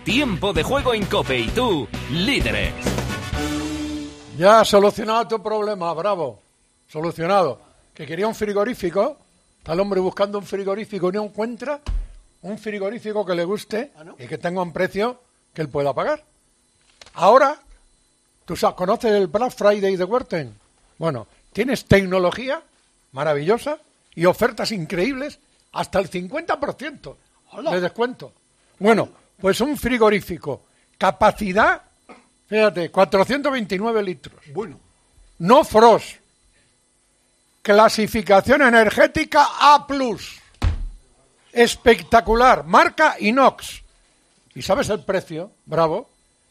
Tiempo de juego en COPE y tú, líderes. Ya has solucionado tu problema, bravo. Solucionado. Que quería un frigorífico. Está el hombre buscando un frigorífico y no encuentra un frigorífico que le guste y que tenga un precio que él pueda pagar. Ahora, ¿tú conoces el Black Friday de Worten? Bueno, tienes tecnología maravillosa y ofertas increíbles hasta el 50% de descuento. Bueno, pues un frigorífico, capacidad, fíjate, 429 litros. Bueno. No frost. Clasificación energética A+. Espectacular. Marca Inox. ¿Y sabes el precio? Bravo.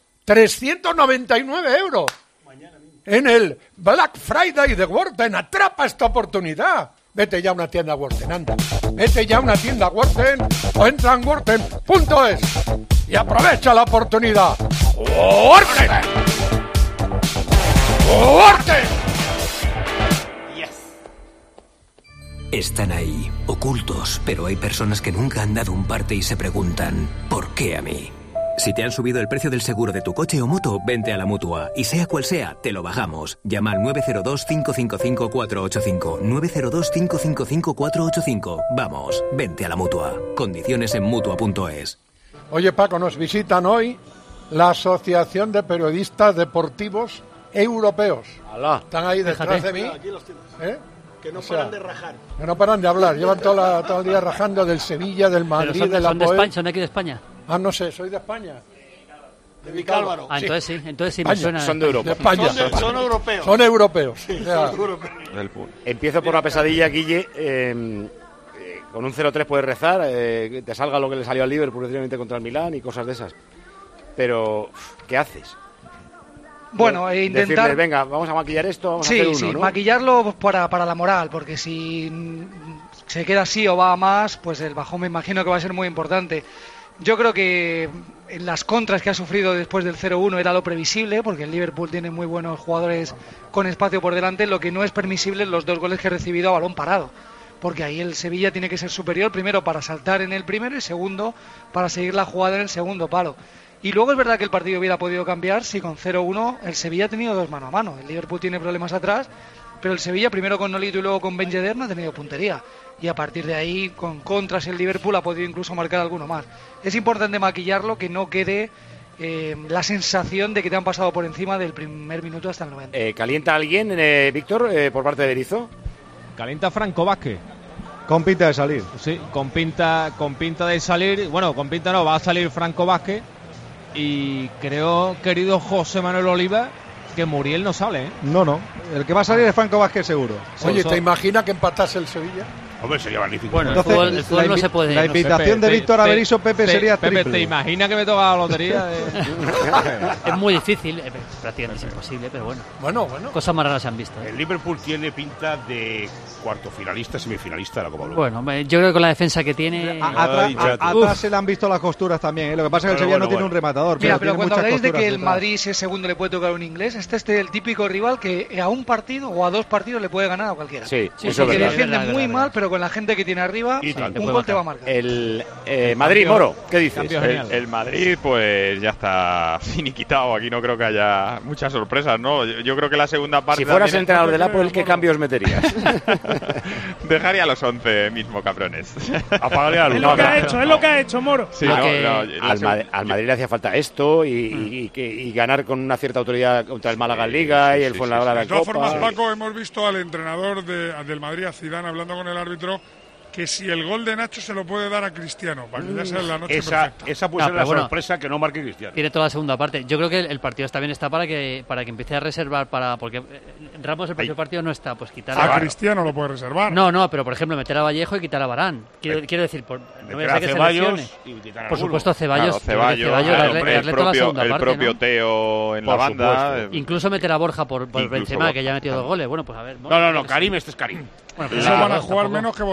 399 euros. En el Black Friday de Worten. Atrapa esta oportunidad. Vete ya a una tienda Worten, anda. Vete ya a una tienda Worten o entra en worten.es y aprovecha la oportunidad. ¡Worten! ¡Worten! Están ahí, ocultos, pero hay personas que nunca han dado un parte y se preguntan, ¿por qué a mí? Si te han subido el precio del seguro de tu coche o moto, vente a la Mutua. Y sea cual sea, te lo bajamos. Llama al 902-555-485. 902-555-485. Vamos, vente a la Mutua. Condiciones en Mutua.es. Oye, Paco, nos visitan hoy la Asociación de Periodistas Deportivos Europeos. Alá. Están ahí detrás de mí. ¿Eh? Que no paran de rajar. Que no paran de hablar. Llevan todo el día rajando del Sevilla, del Madrid, de la ¿Son de España? ¿Son de aquí de España? Ah, no sé, soy de España. De Vicálvaro. Ah, entonces sí me suena. Son de Europa. De España. Son europeos. Son europeos. Sí, O sea, son europeos. Empiezo por la pesadilla, Guille. Con un 0-3 puedes rezar, que te salga lo que le salió al Liverpool precisamente contra el Milán y cosas de esas. Pero, ¿qué haces? Bueno, intentar... Decirles, venga, vamos a maquillar esto, vamos a hacer uno, ¿no? Maquillarlo para la moral, porque si se queda así o va a más, pues el bajón me imagino que va a ser muy importante. Yo creo que en las contras que ha sufrido después del 0-1 era lo previsible, porque el Liverpool tiene muy buenos jugadores con espacio por delante, lo que no es permisible los 2 goles que ha recibido a balón parado, porque ahí el Sevilla tiene que ser superior, primero para saltar en el primero y segundo para seguir la jugada en el segundo palo. Y luego es verdad que el partido hubiera podido cambiar si con 0-1 el Sevilla ha tenido 2 mano a mano. El Liverpool tiene problemas atrás, pero el Sevilla primero con Nolito y luego con Ben Yedder no ha tenido puntería. Y a partir de ahí, con contras, el Liverpool ha podido incluso marcar alguno más. Es importante maquillarlo, que no quede la sensación de que te han pasado por encima del primer minuto hasta el 90. ¿Calienta alguien, Víctor, por parte de Berizzo? Calienta Franco Vázquez. Con pinta de salir. Sí, con pinta de salir. Bueno, con pinta no, va a salir Franco Vázquez. Y creo, querido José Manuel Oliva, que Muriel no sale, ¿eh? No. El que va a salir es Franco Vázquez seguro. Oye, ¿te imaginas que empatase el Sevilla? Hombre, sería magnífico. Bueno, entonces, el fútbol no se puede. La invitación de Víctor Averizo, Pepe, sería triple. Pepe, ¿te imaginas que me toca la lotería? Es muy difícil, prácticamente es imposible, pero bueno. Bueno. Cosas más raras se han visto. El Liverpool tiene pinta de cuarto finalista, semifinalista de la Copa Europa. Bueno, yo creo que con la defensa que tiene... Atrás se le han visto las costuras también, ¿eh? Lo que pasa es que el Sevilla no tiene un rematador. Mira, pero cuando habláis de que el detrás. Madrid, si es segundo, le puede tocar un inglés, este es el típico rival que a un partido o a 2 partidos le puede ganar a cualquiera. Sí, eso es que verdad. defiende muy mal, pero con la gente que tiene arriba, un gol te va a marcar. El Madrid, Moro, ¿qué dices? El Madrid, pues ya está finiquitado. Aquí no creo que haya muchas sorpresas, ¿no? Yo creo que la segunda parte... Si fueras entrenador del Apple, ¿qué cambios meterías? Dejaría los 11 mismo, cabrones. Apagaría la luz. Es lo que ha hecho, Moro. Sí, al Madrid le hacía falta esto y ganar con una cierta autoridad contra el Málaga en Liga y el Fuenlabrada en Copa. De todas formas, Paco, hemos visto al entrenador del Madrid, a Zidane, hablando con el árbitro, que si el gol de Nacho se lo puede dar a Cristiano, para que ya sea la noche perfecta. Esa puede ser la sorpresa que no marque Cristiano. Tiene toda la segunda parte. Yo creo que el partido también está para que empiece a reservar porque Ramos el próximo partido no está, pues quitar a Cristiano lo puede reservar. No, pero por ejemplo meter a Vallejo y quitar a Varane. Quiero decir, no voy a que Ceballos y quitar a por supuesto Ceballos, darle toda la segunda parte, el propio Teo en la banda. Incluso meter a Borja por Benzema, que ya ha metido 2 goles. Bueno, pues a ver. No, Karim, este es Karim. Bueno, pues eso van a jugar menos que vosotros.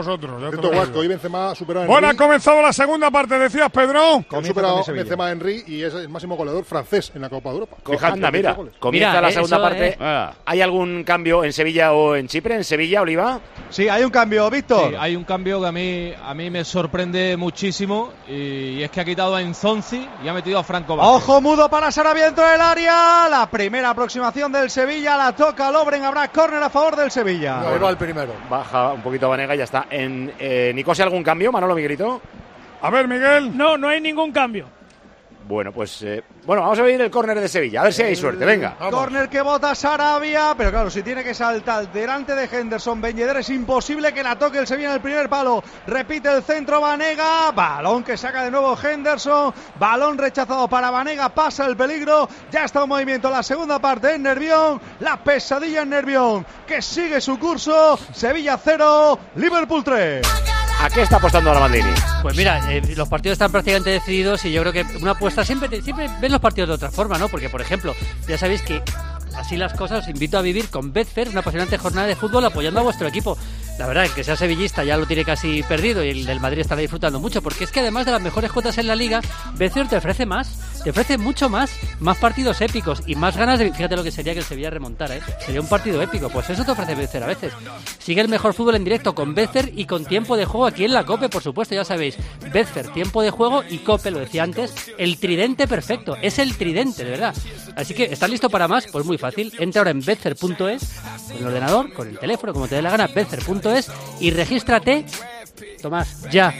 otro día. Hoy Benzema ha superado a Bueno, ha Henry. comenzado la segunda parte, decías, Pedro. Ha superado a Benzema a Henry y es el máximo goleador francés en la Copa de Europa. Anda, mira, comienza la segunda parte. ¿Hay algún cambio en Sevilla o en Chipre? ¿En Sevilla, Oliva? Sí, hay un cambio, Víctor. Sí, hay un cambio que a mí me sorprende muchísimo y es que ha quitado a Enzonzi y ha metido a Franco Vázquez. Ojo mudo para Sarabia dentro del área. La primera aproximación del Sevilla la toca Lovren. Habrá córner a favor del Sevilla. Ahí va el primero. Baja un poquito Vanega y ya está. En Nicosia, ¿algún cambio, Manolo Miguelito? A ver, Miguel. No hay ningún cambio. Bueno, pues vamos a ver el córner de Sevilla, a ver si hay suerte, venga. Córner que bota Sarabia, pero claro, si tiene que saltar delante de Henderson, Ben Yedder, es imposible que la toque el Sevilla en el primer palo. Repite el centro Vanega, balón que saca de nuevo Henderson, balón rechazado para Vanega, pasa el peligro, ya está en movimiento la segunda parte en Nervión, la pesadilla en Nervión, que sigue su curso, Sevilla 0, Liverpool 3. ¿A qué está apostando ahora Maldini? Pues mira, los partidos están prácticamente decididos y yo creo que una apuesta siempre ven los partidos de otra forma, ¿no? Porque, por ejemplo, ya sabéis que así las cosas, os invito a vivir con Betfair una apasionante jornada de fútbol apoyando a vuestro equipo. La verdad, el que sea sevillista ya lo tiene casi perdido y el del Madrid estará disfrutando mucho, porque es que además de las mejores cuotas en la Liga, Betfair te ofrece más, te ofrece mucho más partidos épicos y más ganas de... Fíjate lo que sería que el Sevilla remontara, ¿eh? Sería un partido épico, pues eso te ofrece Betfair a veces. Sigue el mejor fútbol en directo con Betfair y con tiempo de juego aquí en la COPE, por supuesto, ya sabéis. Betfair, tiempo de juego y COPE, lo decía antes, el tridente perfecto, es el tridente, de verdad. Así que, ¿estás listo para más? Pues muy fácil, entra ahora en betfair.es, con el ordenador, con el teléfono, como te dé la gana, betfair.es y regístrate, Tomás, ya.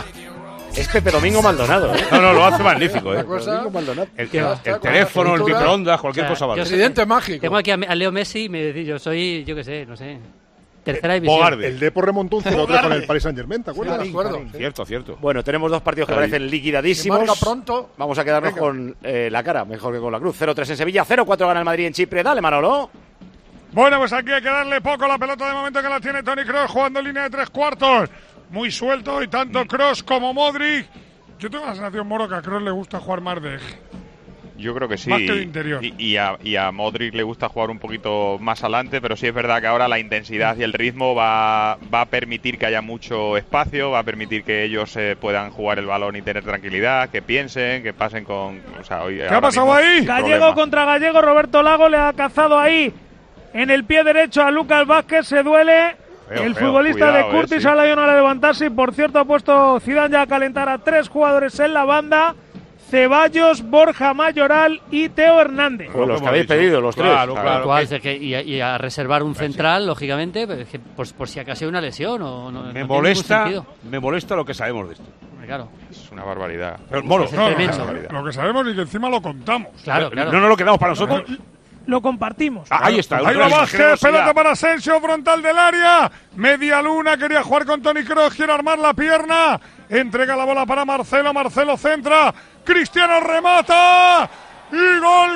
Es Pepe Domingo Maldonado, ¿eh? No, lo hace magnífico, ¿eh? Domingo Maldonado. El teléfono, el microondas, cualquier cosa vale. Presidente mágico. Tengo aquí a Leo Messi y me dice, yo soy, yo qué sé, no sé, tercera división. El Depor remontó un 0-3 con el Paris Saint-Germain, ¿te acuerdas? Sí, de acuerdo. Cierto. Bueno, tenemos dos partidos que parecen liquidadísimos. Si marca pronto. Vamos a quedarnos con la cara, mejor que con la cruz. 0-3 en Sevilla, 0-4 gana el Madrid en Chipre. Dale, Manolo. Bueno, pues aquí hay que darle poco la pelota de momento que la tiene Toni Kroos jugando en línea de 3/4. Muy suelto y tanto Kroos como Modric. Yo tengo la sensación, Moro, que a Kroos le gusta jugar más de eje. Yo creo que sí. Más que de interior. Y a Modric le gusta jugar un poquito más adelante, pero sí es verdad que ahora la intensidad y el ritmo va a permitir que haya mucho espacio, va a permitir que ellos puedan jugar el balón y tener tranquilidad, que piensen, que pasen con... O sea, hoy, ¿qué ha pasado ahí? Gallego contra Gallego, Roberto Lago le ha cazado ahí en el pie derecho a Lucas Vázquez, se duele. El futbolista cuidado, de Curtis sí. a la a levantarse y por cierto ha puesto Zidane ya a calentar a 3 jugadores en la banda: Ceballos, Borja Mayoral y Teo Hernández. Pues los que habéis pedido, los tres. Claro. Y a reservar un central, lógicamente, por si acaso hay una lesión o no. Me no molesta lo que sabemos de esto. Claro. Es una barbaridad. Pero, Moro, lo que sabemos y que encima lo contamos. Claro. No lo quedamos para nosotros. Lo compartimos. Ahí está. Ahí va Vázquez, pelota para Asensio, frontal del área. Media luna, quería jugar con Toni Kroos, quiere armar la pierna. Entrega la bola para Marcelo, Marcelo centra. Cristiano remata. Y gol.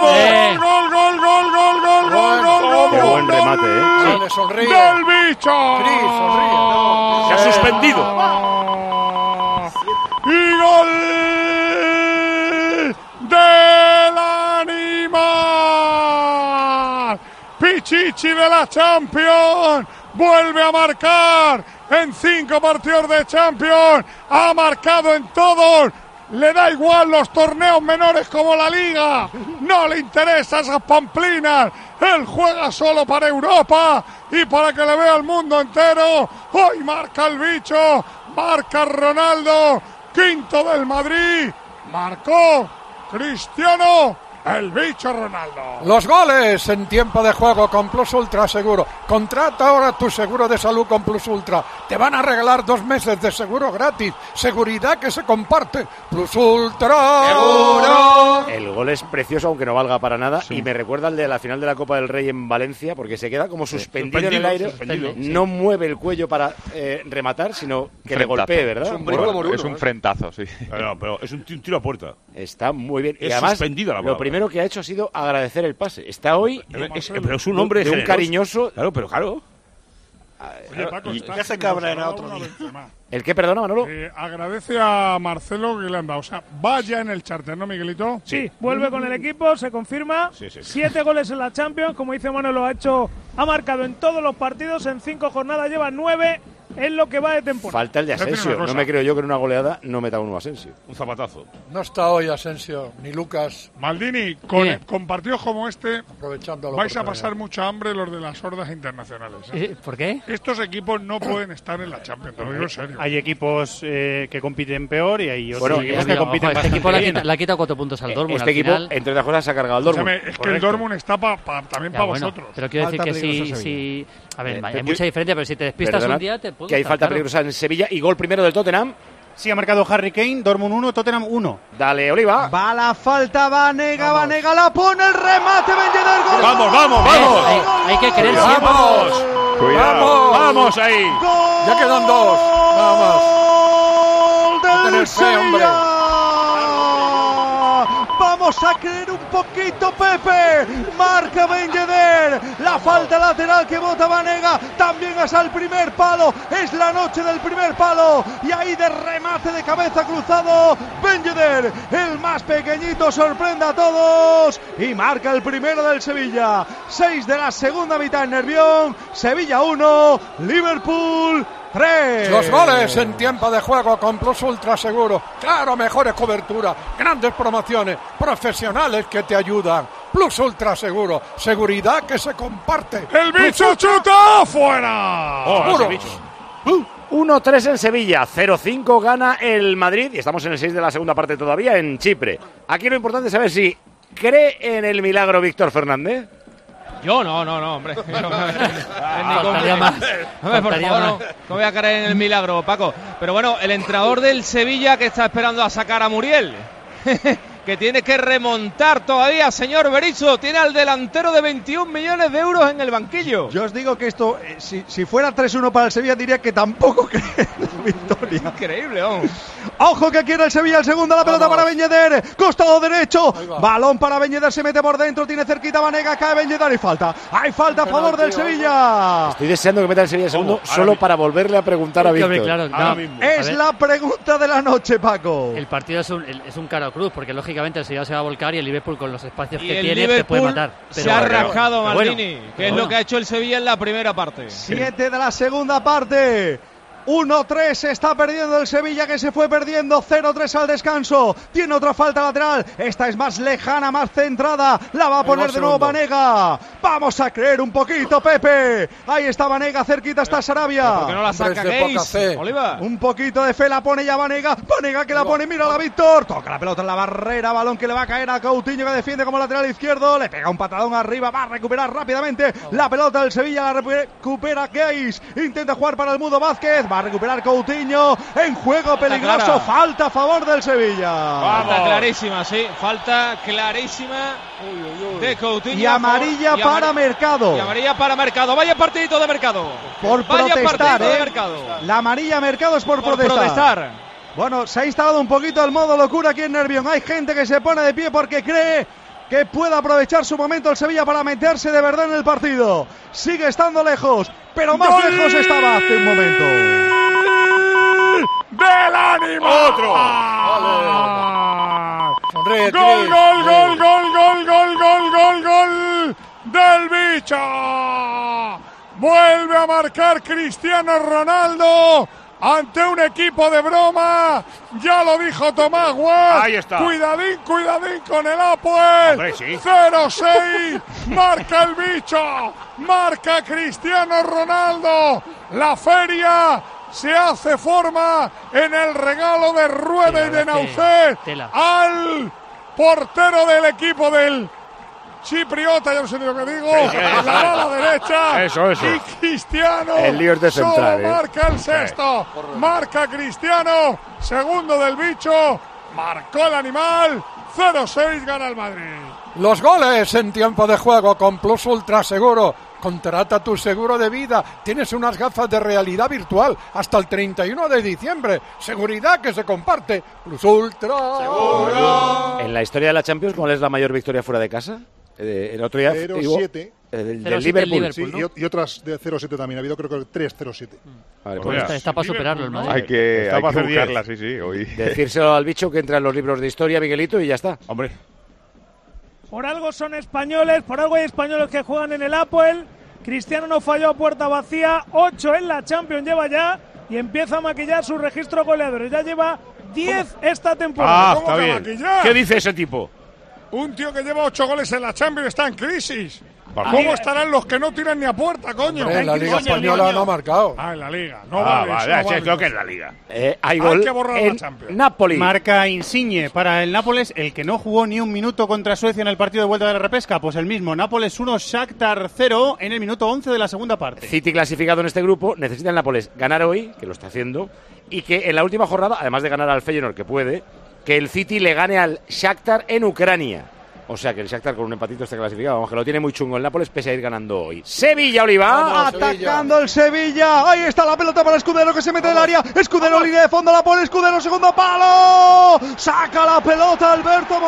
Qué buen remate, ¿eh? Le sonríe. ¡Del bicho! Cris, sonríe. Se ha suspendido. Y gol del animal. Pichichi de la Champions. Vuelve a marcar en 5 partidos de Champions. Ha marcado en todos. Le da igual los torneos menores como la Liga. No le interesa esas pamplinas. Él juega solo para Europa y para que le vea el mundo entero. Hoy marca el bicho. Marca Ronaldo. Quinto del Madrid. Marcó Cristiano. El bicho Ronaldo. Los goles en tiempo de juego con Plus Ultra Seguro. Contrata ahora tu seguro de salud con Plus Ultra. Te van a regalar 2 meses de seguro gratis. Seguridad que se comparte. Plus Ultra Seguro. El gol es precioso, aunque no valga para nada. Sí. Y me recuerda al de la final de la Copa del Rey en Valencia, porque se queda como suspendido en el aire. No mueve el cuello para rematar, sino que le golpee, ¿verdad? Es un frentazo, sí. Pero es un tiro a puerta. Está muy bien. Es y además, suspendido la bola. Lo primero que ha hecho ha sido agradecer el pase. Está hoy pero es un hombre de un cariñoso. Claro, pero claro. Oye, Paco, ya se cabreará otro día. ¿El qué, perdona, Manolo? Agradece a Marcelo que le han dado. O sea, vaya en el charter, ¿no, Miguelito? Sí, vuelve con el equipo, se confirma. Sí. 7 goles en la Champions, como dice Manolo, ha marcado en todos los partidos, en 5 jornadas lleva 9. en lo que va de temporada. Falta el de Asensio. No me creo yo que en una goleada no meta uno Asensio. Un zapatazo. No está hoy Asensio ni Lucas. Maldini, con partidos como este vais a pasar mucha hambre los de las hordas internacionales. ¿Por qué? Estos equipos no pueden estar en la Champions, te lo digo en serio. Hay equipos que compiten peor y hay otros Bueno, equipos que compiten este equipo bastante bien. le ha quitado 4 puntos al Dortmund. Este equipo, entre otras cosas, se ha cargado al Dortmund. Es que el Dortmund está también para vosotros. Pero quiero decir que si a ver, hay mucha diferencia, pero si te despistas un día te puedo. Que hay falta peligrosa en Sevilla y gol primero del Tottenham. Sí, ha marcado Harry Kane, Dortmund 1, Tottenham 1. Dale, Oliva. Va la falta, Vanega la pone, el remate, Ben Yedder, gol. ¡Vamos! Hay que creer siempre. ¡Vamos! ¡Cuidado! ¡Vamos ahí! Ya quedan 2, nada más. ¡Gol del Sevilla! Vamos a creer un poquito, Pepe. Marca Ben Yedder. La falta lateral que bota Vanega. También hasta el primer palo. Es la noche del primer palo. Y ahí de remate de cabeza cruzado. Ben Yedder, el más pequeñito, sorprende a todos. Y marca el primero del Sevilla. 6 de la segunda mitad en Nervión. Sevilla 1, Liverpool 3. Los goles en tiempo de juego con Plus Ultra Seguro. Claro, mejores coberturas, grandes promociones, profesionales que te ayudan. Plus Ultra Seguro, seguridad que se comparte. ¡El bicho chuta fuera! 1-3 en Sevilla, 0-5 gana el Madrid y estamos en el 6 de la segunda parte todavía en Chipre. Aquí lo importante es saber si cree en el milagro Víctor Fernández. Yo no, hombre. Faltaría más. Hombre, por favor, no voy a caer en el milagro, Paco. Pero bueno, el entrenador del Sevilla que está esperando a sacar a Muriel. Que tiene que remontar todavía, señor Berizzo. Tiene al delantero de 21 millones de euros en el banquillo. Yo os digo que esto, si fuera 3-1 para el Sevilla, diría que tampoco cree en la victoria. Increíble, vamos. Ojo que quiere el Sevilla, el segundo, la pelota para Ben Yedder, costado derecho, balón para Ben Yedder, se mete por dentro, tiene cerquita Vanega, cae Ben Yedder y falta. Hay falta a favor del Sevilla. Estoy deseando que meta el Sevilla el segundo solo para volverle a preguntar a Víctor. Claro, es la pregunta de la noche, Paco. El partido es un cara cruz, porque lógicamente el Sevilla se va a volcar y el Liverpool con los espacios que tiene Liverpool te puede matar. Pero se ha rajado Maldini, que es lo que ha hecho el Sevilla en la primera parte. 7 de la segunda parte. 1-3 se está perdiendo el Sevilla, que se fue perdiendo 0-3 al descanso. Tiene otra falta lateral. Esta es más lejana, más centrada. La va a poner de nuevo Vanega. Vamos a creer un poquito, Pepe. Ahí está Vanega, cerquita está Sarabia. ¿Por qué no la saca Gaze? Oliva. Un poquito de fe la pone ya Vanega. Vanega que la pone, mira la Víctor. Toca la pelota en la barrera. Balón que le va a caer a Coutinho, que defiende como lateral izquierdo. Le pega un patadón arriba. Va a recuperar rápidamente la pelota del Sevilla. La recupera Gaze. Intenta jugar para el Mudo Vázquez. Va a recuperar Coutinho, en juego peligroso, falta a favor del Sevilla. Falta clarísima, sí, falta clarísima de Coutinho. Y amarilla para Mercado. Y amarilla para Mercado, vaya partidito de Mercado. Por protestar, La amarilla Mercado es por protestar. Bueno, se ha instalado un poquito el modo locura aquí en Nervión. Hay gente que se pone de pie porque cree que puede aprovechar su momento el Sevilla para meterse de verdad en el partido. Sigue estando lejos, pero más lejos estaba hace un momento. ¡Del ánimo! ¡Otro! ¡Gol, gol, gol, gol, gol, gol, gol, gol, gol del bicho! Vuelve a marcar Cristiano Ronaldo ante un equipo de broma. Ya lo dijo Tomás Guas. Ahí está. Cuidadín con el Apoel. Sí. 0-6. Marca el bicho. Marca Cristiano Ronaldo. La feria se hace forma en el regalo de Rueda y de Naucet al portero del equipo del chipriota, ya no sé ni lo que digo, la bala derecha. Eso. Y Cristiano el lío es de central, solo marca el sexto. Marca Cristiano, segundo del bicho. Marcó el animal. 0-6, gana el Madrid. Los goles en tiempo de juego con Plus Ultra Seguro. Contrata tu seguro de vida. Tienes unas gafas de realidad virtual hasta el 31 de diciembre. Seguridad que se comparte. Plus Ultra Seguro. En la historia de la Champions, ¿cuál es la mayor victoria fuera de casa? El otro día 0-7. Del Liverpool, sí, ¿no? y otras de 0-7 también. Ha habido creo que 3-0-7. Vale, pues está para superarlo el Madrid. Hay que buscarla, sí. Hoy. Decírselo al bicho que entra en los libros de historia, Miguelito, y ya está. Hombre. Por algo son españoles, por algo hay españoles que juegan en el Apoel. Cristiano no falló a puerta vacía, 8 en la Champions lleva ya. y empieza a maquillar sus registros goleadores. Ya lleva 10 esta temporada. Está bien. ¿Qué dice ese tipo? Un tío que lleva 8 goles en la Champions está en crisis. ¿Por ¿Cómo qué? estarán los que no tiran ni a puerta, coño? Hombre, en la Liga Española no ha marcado. En la Liga. No vale, eso no vale. Creo que es la Liga. Hay gol que borrar en la Champions. Napoli. Marca Insigne para el Nápoles, el que no jugó ni un minuto contra Suecia en el partido de vuelta de la repesca. Pues el mismo, Nápoles 1, Shakhtar 0 en el minuto 11 de la segunda parte. City clasificado en este grupo, necesita el Nápoles ganar hoy, que lo está haciendo, y que en la última jornada, además de ganar al Feyenoord, que puede, que el City le gane al Shakhtar en Ucrania. O sea que el Shakhtar con un empatito está clasificado. Vamos, que lo tiene muy chungo el Nápoles, pese a ir ganando hoy. Sevilla, Oliva. Atacando el Sevilla. Ahí está la pelota para Escudero, que se mete en el área. Escudero, línea de fondo, la pone Escudero, segundo palo. Saca la pelota Alberto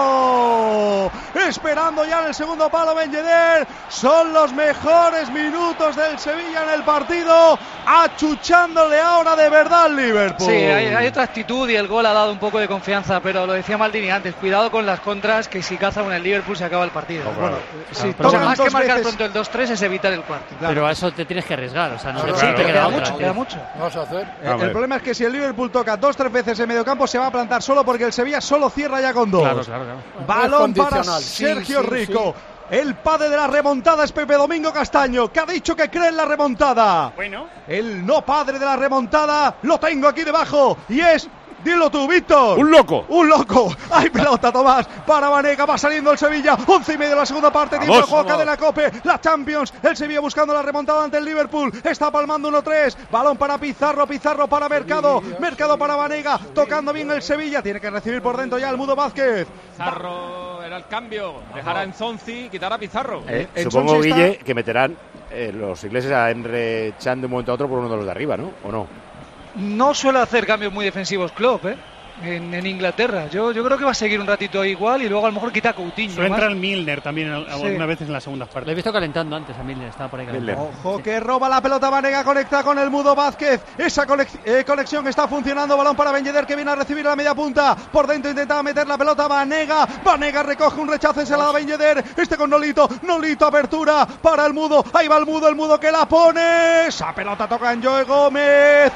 Moreno. Esperando ya en el segundo palo Ben Yedder. Son los mejores minutos del Sevilla en el partido. Achuchándole ahora de verdad al Liverpool. Sí, hay otra actitud y el gol ha dado un poco de confianza, pero lo decía Maldini antes, cuidado con las contras, que si caza con el Liverpool se acaba el partido. Bueno, sí, pero más que marcar veces... pronto el 2-3 es evitar el cuarto. Pero a eso te tienes que arriesgar, o sea, no Sí, te queda mucho, otra. queda mucho. ¿Qué vas a hacer? El problema es que si el Liverpool toca 2-3 veces en medio campo, se va a plantar solo, porque el Sevilla solo cierra ya con 2. Claro. Balón para condicional. Sergio Sí. Rico. El padre de la remontada es Pepe Domingo Castaño, que ha dicho que cree en la remontada. Bueno. El no padre de la remontada lo tengo aquí debajo y es... Dilo tú, Víctor. Un loco. Un loco. Hay pelota, Tomás. Para Banega. Va saliendo el Sevilla. 11:30 de la segunda parte. Tiempo de juego de la Cope. La Champions. El Sevilla buscando la remontada ante el Liverpool. Está palmando 1-3. Balón para Pizarro. Pizarro para Mercado. Mercado para Banega. Tocando bien el Sevilla. Tiene que recibir por dentro ya el Mudo Vázquez. Pizarro era el cambio. Dejará en Zonzi y quitar a Pizarro. Supongo, Sonsi está- Guille, que meterán los ingleses a Emre Can de un momento a otro por uno de los de arriba, ¿no? ¿O no? No suele hacer cambios muy defensivos Klopp, en Inglaterra. Yo creo que va a seguir un ratito igual y luego a lo mejor quita a Coutinho. Suele más. entrar Milner también algunas veces en las segundas Lo he partes. visto calentando antes a Milner, estaba por ahí calentando. Ojo que roba la pelota Banega, conecta con el Mudo Vázquez. Esa conexión está funcionando. Balón para Ben Yedder, que viene a recibir la media punta. Por dentro intentaba meter la pelota Banega. Banega recoge un rechazo y se la da Ben Yedder. Este con Nolito. Nolito, apertura para el Mudo. Ahí va el Mudo que la pone. Esa pelota toca en Joe Gómez.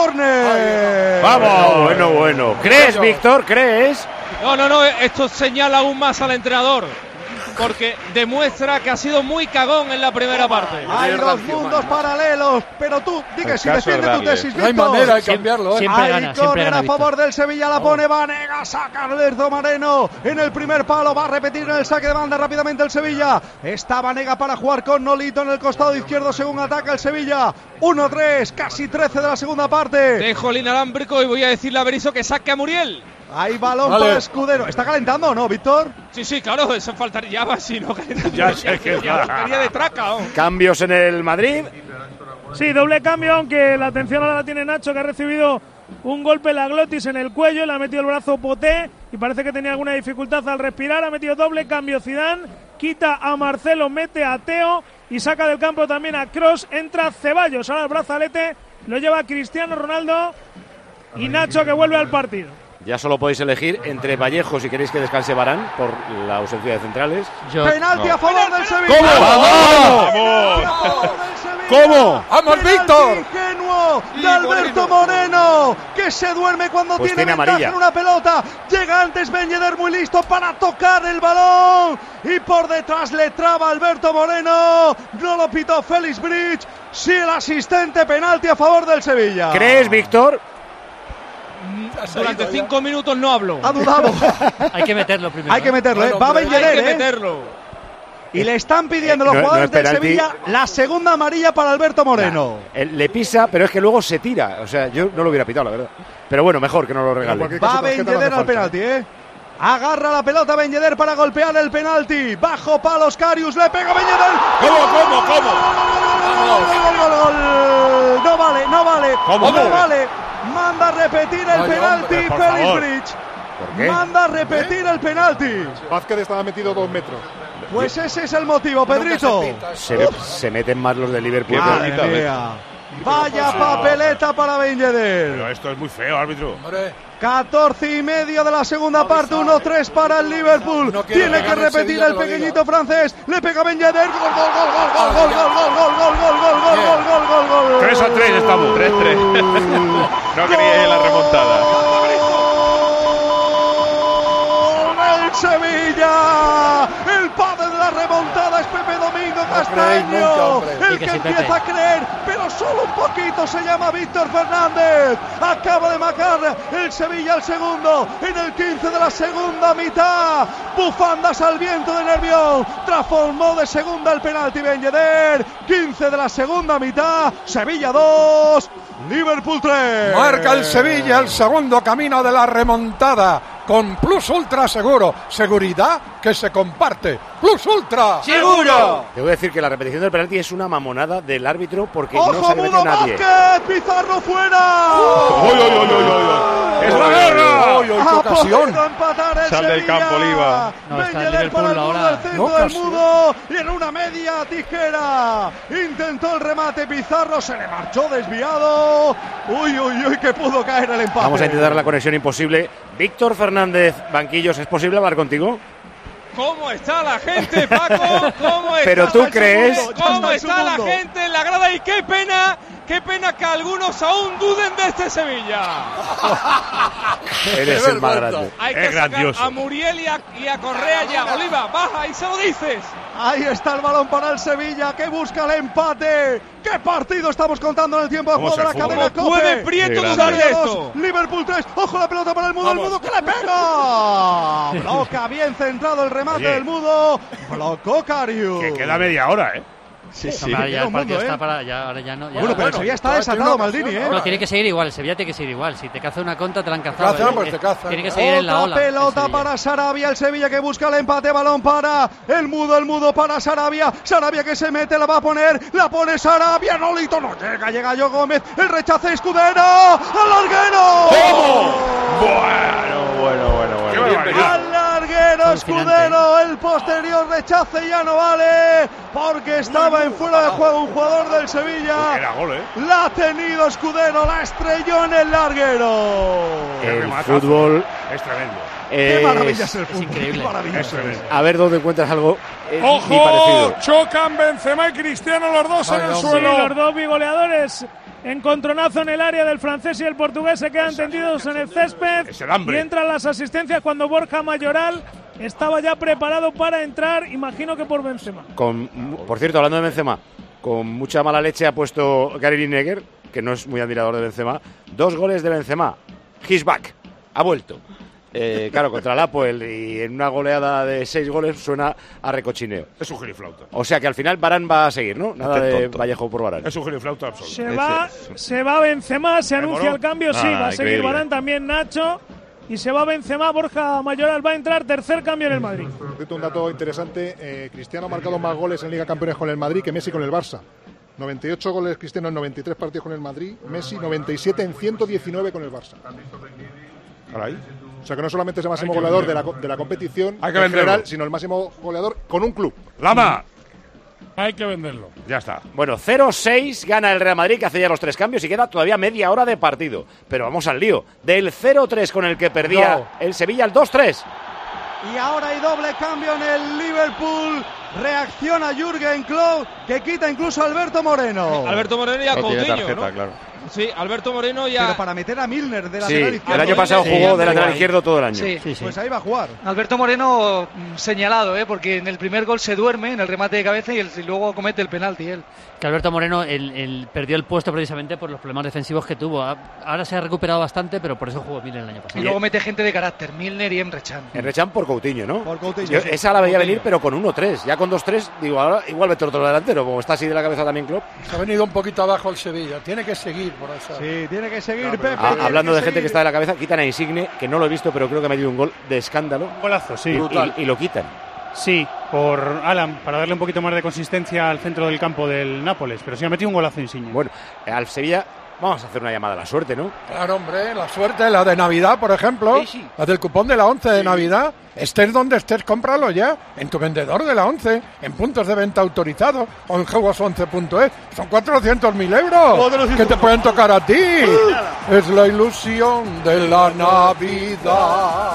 Córner. Vamos, bueno. ¿Crees, Víctor? ¿Crees? No, esto señala aún más al entrenador. Porque demuestra que ha sido muy cagón en la primera parte. Hay dos mundos paralelos, pero tú, di que sí, caso defiende tu Hernández. tesis, No hay Víctor. manera de cambiarlo, ¿eh? Siempre Hay gana córner a Víctor. favor del Sevilla, la pone Banega, saca Alberto Moreno en el primer palo, va a repetir en el saque de banda rápidamente el Sevilla. Está Banega para jugar con Nolito en el costado izquierdo según ataca el Sevilla. 1-3, casi 13 de la segunda parte. Dejo el inalámbrico y voy a decirle a Berizzo que saque a Muriel. Hay balón Vale. para Escudero. ¿Está calentando o no, Víctor? Sí, claro, eso faltaría ya va, si no Ya sé que quería de traca. Cambios en el Madrid. Sí, doble cambio, aunque la atención ahora la tiene Nacho, que ha recibido un golpe en la glotis en el cuello, le ha metido el brazo Poté y parece que tenía alguna dificultad al respirar. Ha metido doble cambio Zidane, quita a Marcelo, mete a Teo y saca del campo también a Kroos. Entra Ceballos, ahora el brazalete lo lleva Cristiano Ronaldo y Nacho, que vuelve al partido. Ya solo podéis elegir entre Vallejo si queréis que descanse Varane por la ausencia de centrales. Penalti a favor del Sevilla. ¿Cómo? ¡Vamos, Víctor! Ingenuo de Alberto Moreno, que se duerme cuando Pues tiene tiene ventaja amarilla. en una pelota. Llega antes Ben Yedder, muy listo para tocar el balón. Y por detrás le traba Alberto Moreno. No lo pitó Félix Bridge. Sí, el asistente, penalti a favor del Sevilla. ¿Crees, Víctor? Durante 5 minutos no hablo. Ha dudado. Hay que meterlo primero. Hay que meterlo, Bueno, va Ben hombre, Yedder, Hay que meterlo. Y le están pidiendo los no es jugadores del penalti. Sevilla la segunda amarilla para Alberto Moreno. Le pisa, pero es que luego se tira. O sea, yo no lo hubiera pitado, la verdad. Pero bueno, mejor que no lo regale. Cualquier Va caso, Ben tarjeta no hace Yedder al falta. penalti, Agarra la pelota Ben Yedder para golpear el penalti. Bajo palos Karius, le pega Ben Yedder. ¿Cómo? Gol. No vale. ¿Cómo? No vale. Manda a repetir el Ay, penalti hombre, por Félix favor. Bridge. ¿Por qué? Manda a repetir el penalti. Vázquez estaba metido 2 metros. Pues ese es el motivo, Pedrito. Se meten más los de Liverpool. Madre mía. Vaya papeleta para Ben Yedder. Pero esto es muy feo, árbitro. Hombre, 14:30 de la segunda parte, 1-3 para el Liverpool. Tiene que repetir el pequeñito francés. Le pega Ben Yedder. Gol. 3-3 estamos. 3-3. No quería la remontada. ¡El Sevilla! El padre de la remontada es Pepe Domingo Castaño. El que empieza a creer, pero solo un poquito, se llama Víctor Fernández. Acaba de marcar el Sevilla el segundo en el 15 de la segunda mitad. Bufandas al viento de Nervión. Transformó de segunda el penalti Ben Yedder. 15 de la segunda mitad. Sevilla 2, Liverpool 3. Marca el Sevilla el segundo camino de la remontada. Con Plus Ultra Seguro. Seguridad que se comparte. Plus Ultra. ¡Seguro! Te voy a decir que la repetición del penalti es una mamonada del árbitro porque no se le mete a nadie. Vázquez, Pizarro fuera. ¡Es la guerra! ¡Qué ocasión! Sal del campo, Oliva. No, está el Liverpool ahora. Del Mudo, y en una media tijera intentó el remate Pizarro, se le marchó desviado. Uy, que pudo caer el empate. Vamos a intentar la conexión imposible. Víctor Fernández, banquillos, ¿es posible hablar contigo? ¿Cómo está la gente, Paco? ¿Cómo está? Pero tú crees... ¿Cómo está la gente en la grada? Y qué pena que algunos aún duden de este Sevilla. Eres el más grande. Hay que sacar a Muriel y a Correa ya. Oliva, baja y se lo dices. Ahí está el balón para el Sevilla, que busca el empate. ¡Qué partido estamos contando en el tiempo de juego de la cadena COPE! ¿Puede Prieto dudar de esto? Liverpool 3, ojo la pelota para el Mudo, el Mudo que le pega. Bloca bien centrado el remate del Mudo. Blocó Karius. Que queda media hora, Sí, ya el partido está para... ahora ya no. Bueno, pero el Sevilla está desatado, Maldini, No, tiene que seguir igual. El Sevilla tiene que seguir igual. Si te caza una contra, te la han cazado. Tiene que seguir en la ola. Otra pelota para Sarabia, el Sevilla que busca el empate, balón para el Mudo para Sarabia. Sarabia que se mete, la va a poner, la pone Sarabia, Nolito, no llega Yo Gómez, el rechace Escudero, al larguero. ¿Cómo? Bueno. Al larguero Escudero, el posterior rechace ya no vale, porque estaba en fuera de juego un jugador del Sevilla. Era gol, La ha tenido Escudero, la estrelló en el larguero. El fútbol es tremendo. Qué maravilla es el fútbol. Es increíble. A ver dónde encuentras algo ¡Ojo! ni parecido. Chocan Benzema y Cristiano, los dos en el suelo. Sí, los dos bigoleadores. Encontronazo en el área del francés y el portugués, se quedan tendidos en el césped. Y entran las asistencias cuando Borja Mayoral estaba ya preparado para entrar, imagino que por Benzema. Por cierto, hablando de Benzema, con mucha mala leche ha puesto Gary Lineker, que no es muy admirador de Benzema, 2 goles de Benzema. He's back. Ha vuelto. Claro, contra el Apoel, y en una goleada de 6 goles suena a recochineo. Es un giriflauta. O sea que al final Varane va a seguir, ¿no? Nada de Vallejo por Varane. Es un giriflauta absoluto. Se va Benzema, se anuncia el cambio, sí, va a seguir Varane, también Nacho. Y se va Benzema, Borja Mayoral va a entrar, tercer cambio en el Madrid. Un dato interesante, Cristiano ha marcado más goles en Liga Campeones con el Madrid que Messi con el Barça. 98 goles Cristiano en 93 partidos con el Madrid, Messi 97 en 119 con el Barça. Caray. O sea que no solamente es el máximo goleador de la competición en general, sino el máximo goleador con un club. ¡Lama! Hay que venderlo. Ya está. Bueno, 0-6 gana el Real Madrid, que hace ya los 3 cambios y queda todavía media hora de partido. Pero vamos al lío. Del 0-3 con el que perdía el Sevilla al 2-3. Y ahora hay doble cambio en el Liverpool. Reacciona Jürgen Klopp, que quita incluso a Alberto Moreno. Alberto Moreno y a Coutinho, ¿no? Claro. Sí, Alberto Moreno ya... Pero para meter a Milner de lateral izquierdo. El año pasado jugó de lateral izquierdo todo el año. Sí. Pues ahí va a jugar. Alberto Moreno señalado, porque en el primer gol se duerme en el remate de cabeza y luego comete el penalti él. Que Alberto Moreno perdió el puesto precisamente por los problemas defensivos que tuvo. Ahora se ha recuperado bastante, pero por eso jugó Milner el año pasado. Y luego mete gente de carácter, Milner y Emre Can. Emre Can por Coutinho, ¿no? Por Coutinho. Yo esa la veía venir, pero con 1-3. Ya con 2-3, digo, ahora igual mete otro delantero, como está así de la cabeza también Klopp. Se ha venido un poquito abajo el Sevilla. Tiene que seguir por esa. Sí, tiene que seguir, Pepe. Hablando de gente que está de la cabeza, quitan a Insigne, que no lo he visto, pero creo que ha metido un gol de escándalo. Golazo, sí. Y lo quitan. Sí, por Alan, para darle un poquito más de consistencia al centro del campo del Nápoles, pero sí ha metido un golazo Insigne. Bueno, al Sevilla Vamos a hacer una llamada a la suerte, ¿no? Claro, hombre, la suerte, la de Navidad, por ejemplo, la del cupón de la 11 de Navidad. Estés donde estés, cómpralo ya en tu vendedor de la 11, en puntos de venta autorizados o en juegos11.es. Son 400.000 euros que te pueden tocar a ti. Es la ilusión de la Navidad.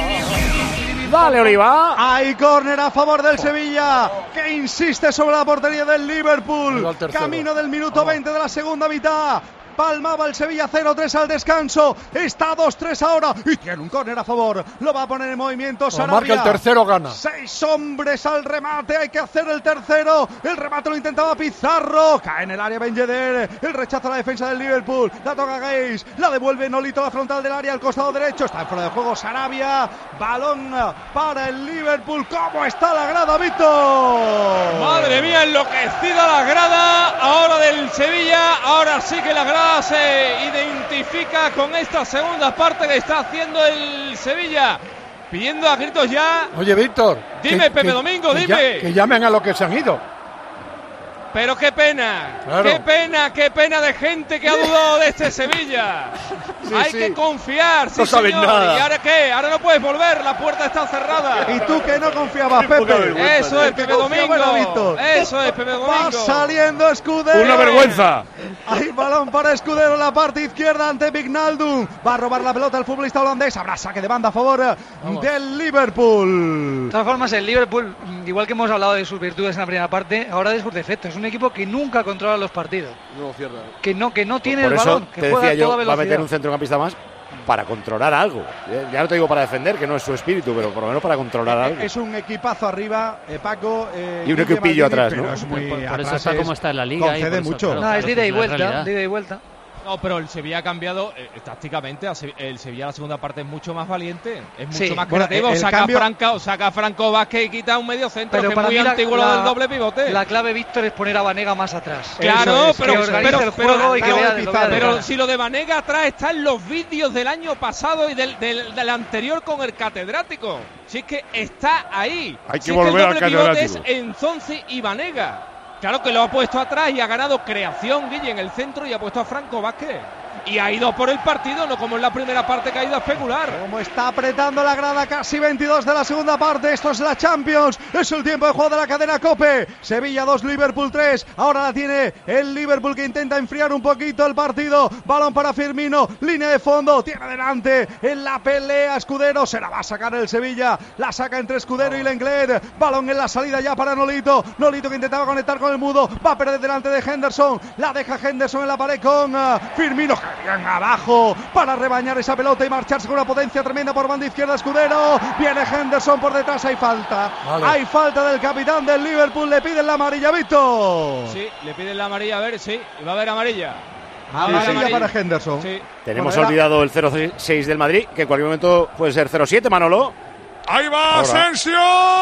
Dale, Oliva. Hay córner a favor del Sevilla, que insiste sobre la portería del Liverpool. Camino del minuto 20 de la segunda mitad. Palmaba el Sevilla 0-3 al descanso. Está 2-3 ahora. Y tiene un córner a favor. Lo va a poner en movimiento Sarabia. Marca el tercero, gana. 6 hombres al remate. Hay que hacer el tercero. El remate lo intentaba Pizarro. Cae en el área Ben Yedder. El rechazo a la defensa del Liverpool. La toca Gaze. La devuelve Nolito a la frontal del área al costado derecho. Está en fuera de juego Sarabia. Balón para el Liverpool. ¿Cómo está la grada, Víctor? Madre mía, enloquecida la grada ahora del Sevilla. Ahora sí que la grada se identifica con esta segunda parte que está haciendo el Sevilla, pidiendo a gritos ya. Oye, Víctor, dime, Pepe Domingo, dime. Que llamen a los que se han ido. Pero qué pena, claro. qué pena de gente que ha dudado de este Sevilla. Hay que confiar, sí, no saben señor. nada. ¿Y ahora qué? Ahora no puedes volver, la puerta está cerrada. Y tú que no confiabas, Pepe. Eso es, Pepe Domingo. Eso es, Pepe Domingo. Va saliendo Escudero. Una vergüenza. Hay balón para Escudero en la parte izquierda ante Wijnaldum. Va a robar la pelota el futbolista holandés. Habrá saque de banda a favor del Liverpool. De todas formas, el Liverpool, igual que hemos hablado de sus virtudes en la primera parte, ahora de sus defectos. Es un equipo que nunca controla los partidos. No cierra. Que no tiene Por el eso balón, que te juega decía a toda yo, velocidad. va a meter un centrocampista más para controlar algo. Ya no te digo para defender, que no es su espíritu, pero por lo menos para controlar algo. Es un equipazo arriba, Paco. Y un equipillo atrás, ¿no? Pero es muy por eso está como está en la liga. concede mucho. No, es de ida y vuelta. No, pero el Sevilla ha cambiado tácticamente. El Sevilla la segunda parte es mucho más valiente, es mucho más creativo. Bueno, saca a Franco Vázquez y quita un medio centro, pero que es muy antiguo lo del doble pivote. La clave, Víctor, es poner a Vanega más atrás. Claro, que organice el juego y que vea pero si lo de Vanega atrás está en los vídeos del año pasado y del anterior con el catedrático. Si es que está ahí. Hay que si volver es que el al doble pivote catedrático. es Enzonzi y Vanega. Claro que lo ha puesto atrás y ha ganado creación, Guille, en el centro, y ha puesto a Franco Vázquez. Y ha ido por el partido, no como en la primera parte que ha ido a especular. Como está apretando la grada, casi 22 de la segunda parte. Esto es la Champions. Es el tiempo de juego de la cadena COPE. Sevilla 2, Liverpool 3. Ahora la tiene el Liverpool, que intenta enfriar un poquito el partido. Balón para Firmino. Línea de fondo. Tiene adelante en la pelea Escudero. Se la va a sacar el Sevilla. La saca entre Escudero y Lenglet. Balón en la salida ya para Nolito. Nolito que intentaba conectar con el Mudo. Va a perder delante de Henderson. La deja Henderson en la pared con Firmino. Bien abajo para rebañar esa pelota y marcharse con una potencia tremenda por banda izquierda. Escudero. Viene Henderson por detrás. Hay falta. Vale. Hay falta del capitán del Liverpool. Le piden la amarilla, Víctor. Sí, le piden la amarilla. A ver, sí. Va a haber amarilla. Amarilla para Henderson. Sí. Tenemos olvidado el 0-6 del Madrid, que en cualquier momento puede ser 0-7, Manolo. Ahí va Asensio.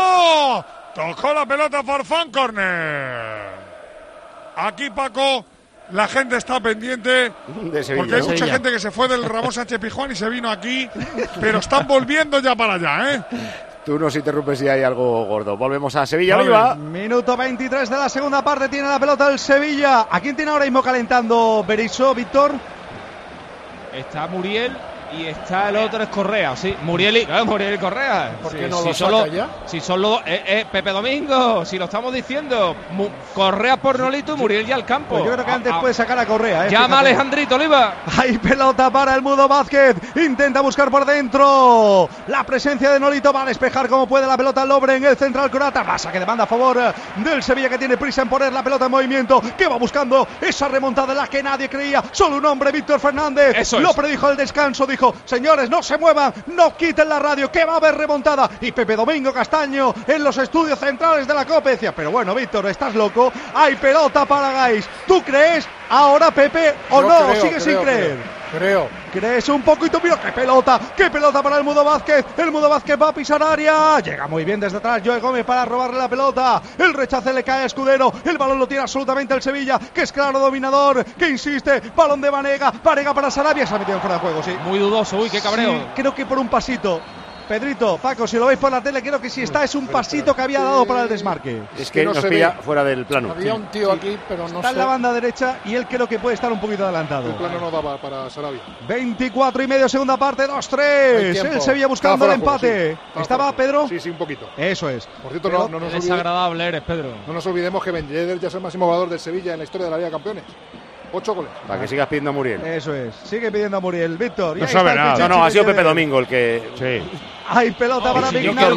Tocó la pelota Farfán, córner. Aquí, Paco, la gente está pendiente de Sevilla, porque hay mucha gente que se fue del Ramón Sánchez Pizjuán y se vino aquí, pero están volviendo ya para allá, ¿eh? Tú nos interrumpes si hay algo gordo. Volvemos a Sevilla, Oliva. Minuto 23 de la segunda parte. Tiene la pelota el Sevilla. ¿A quién tiene ahora mismo calentando Berizzo, Víctor? Está Muriel y está el otro es Correa, sí. Muriel y Correa. ¿Por qué sí, no si lo solo, saca ya? Si solo Pepe Domingo, si lo estamos diciendo. Correa por Nolito y Muriel ya al campo. Pues yo creo que antes puede sacar a Correa. Llama fíjate. a Alejandrito Oliva. Hay pelota para el Mudo Vázquez. Intenta buscar por dentro. La presencia de Nolito va a despejar como puede la pelota Lobre en el central croata. Va a saque de banda a favor del Sevilla, que tiene prisa en poner la pelota en movimiento. Que va buscando esa remontada en la que nadie creía. Solo un hombre, Víctor Fernández. Eso lo es. predijo al descanso. Dijo: señores, no se muevan, no quiten la radio, que va a haber remontada. Y Pepe Domingo Castaño en los estudios centrales de la COPE decía: pero bueno, Víctor, estás loco. Hay pelota para Gais. ¿Tú crees ahora, Pepe, o Yo no? creo, ¿Sigues sin creer? Creo. ¿Crees un poquito? Mira, qué pelota para el Mudo Vázquez. El Mudo Vázquez va a pisar área. Llega muy bien desde atrás Joe Gómez para robarle la pelota. El rechace le cae a Escudero. El balón lo tiene absolutamente el Sevilla, que es claro dominador, que insiste. Balón de Vanega. Vanega para Sarabia. Se ha metido fuera de juego, sí. Muy dudoso, uy, qué cabreo. Sí, creo que por un pasito. Pedrito, Paco, si lo veis por la tele, creo que si está es un pasito que había dado para el desmarque. Es que nos pilla fuera del plano. Había un tío aquí, pero no está sé. en la banda derecha y él creo que puede estar un poquito adelantado. El plano no daba para Sarabia. 24 y medio, segunda parte, 2-3. El Sevilla buscando el empate. Sí. ¿Estaba Pedro? Sí, un poquito. Eso es. Por cierto, Pero no nos desagradable eres, Pedro. No nos olvidemos que Ben Yedder ya es el máximo goleador del Sevilla en la historia de la Liga de Campeones. 8 goles. Para que sigas pidiendo a Muriel. Eso es. Sigue pidiendo a Muriel. Víctor. No sabe nada. No, ha sido Pepe Domingo el que... Sí. Hay pelota para Vignal.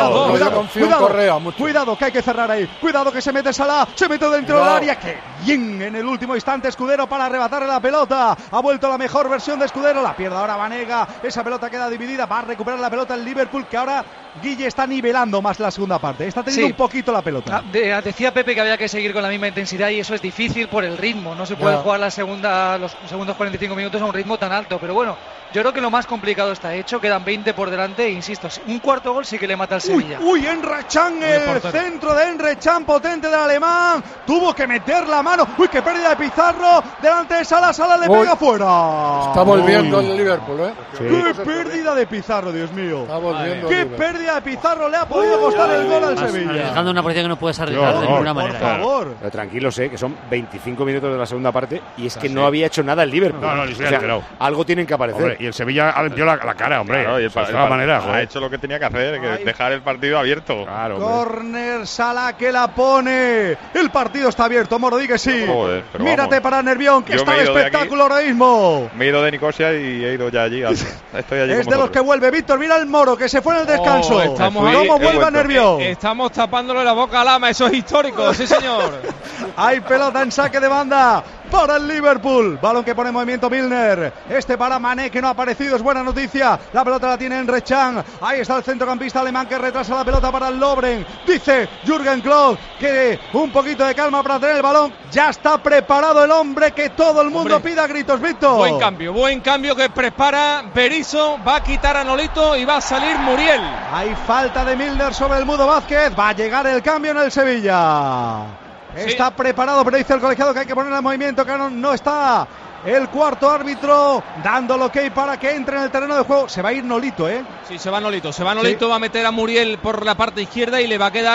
Cuidado, que hay que cerrar ahí. Cuidado que se mete Salah. Se mete dentro del área. Que bien en el último instante Escudero para arrebatarle la pelota. Ha vuelto la mejor versión de Escudero. La pierde ahora Banega. Esa pelota queda dividida. Va a recuperar la pelota el Liverpool, que ahora Guille está nivelando más la segunda parte. Está teniendo un poquito la pelota. Decía Pepe que había que seguir con la misma intensidad y eso es difícil por el ritmo. No se puede jugar los segundos 45 minutos a un ritmo tan alto. Pero bueno, yo creo que lo más complicado está hecho. Quedan 20 por delante e insisto, un cuarto gol sí que le mata al Sevilla. Uy, Emre Can, el centro de Emre Can, potente del alemán. Tuvo que meter la mano. Uy, qué pérdida de Pizarro. Delante de Salah, Salah le pega fuera. Está volviendo el Liverpool, ¿eh? Sí. Qué pérdida de Pizarro, Dios mío. Está volviendo. Qué pérdida de Pizarro le ha podido costar el gol al Sevilla. Dejando una posición que no puedes arriesgar de ninguna manera. Por favor. Pero tranquilos, que son 25 minutos de la segunda parte y es que no había hecho nada el Liverpool. No, ni siquiera enterado. Algo tienen que aparecer. Hombre, y el Sevilla ha limpiado la cara, hombre. Claro, y ha hecho lo que tenía que hacer, que dejar el partido abierto. Claro, Corner, Salah que la pone. El partido está abierto, Moro, di que sí. Joder, pero mírate vamos. para Nervión, que Yo está me he el ido de espectáculo ahora mismo. Me he ido de Nicosia y he ido ya allí. Estoy allí Es de los que vuelve. Víctor, mira el Moro, que se fue en el descanso. ¿Cómo vuelve a Nervión? Estamos tapándole la boca a Lama, eso es histórico, sí señor. Hay pelota en saque de banda para el Liverpool. Balón que pone en movimiento Milner. Este para Mané, que no ha aparecido, es buena noticia. La pelota la tiene Emre Can. Ahí está el centrocampista alemán que retrasa la pelota para el Lovren. Dice Jürgen Klopp que un poquito de calma para tener el balón. Ya está preparado el hombre que todo el mundo pida a gritos, Víctor. Buen cambio que prepara Berizzo. Va a quitar a Nolito y va a salir Muriel. Hay falta de Milner sobre el Mudo Vázquez. Va a llegar el cambio en el Sevilla. Está preparado, pero dice el colegiado que hay que poner en movimiento, que no está el cuarto árbitro dando el ok para que entre en el terreno de juego. Se va a ir Nolito, ¿eh? Sí, se va Nolito, va a meter a Muriel por la parte izquierda y le va a quedar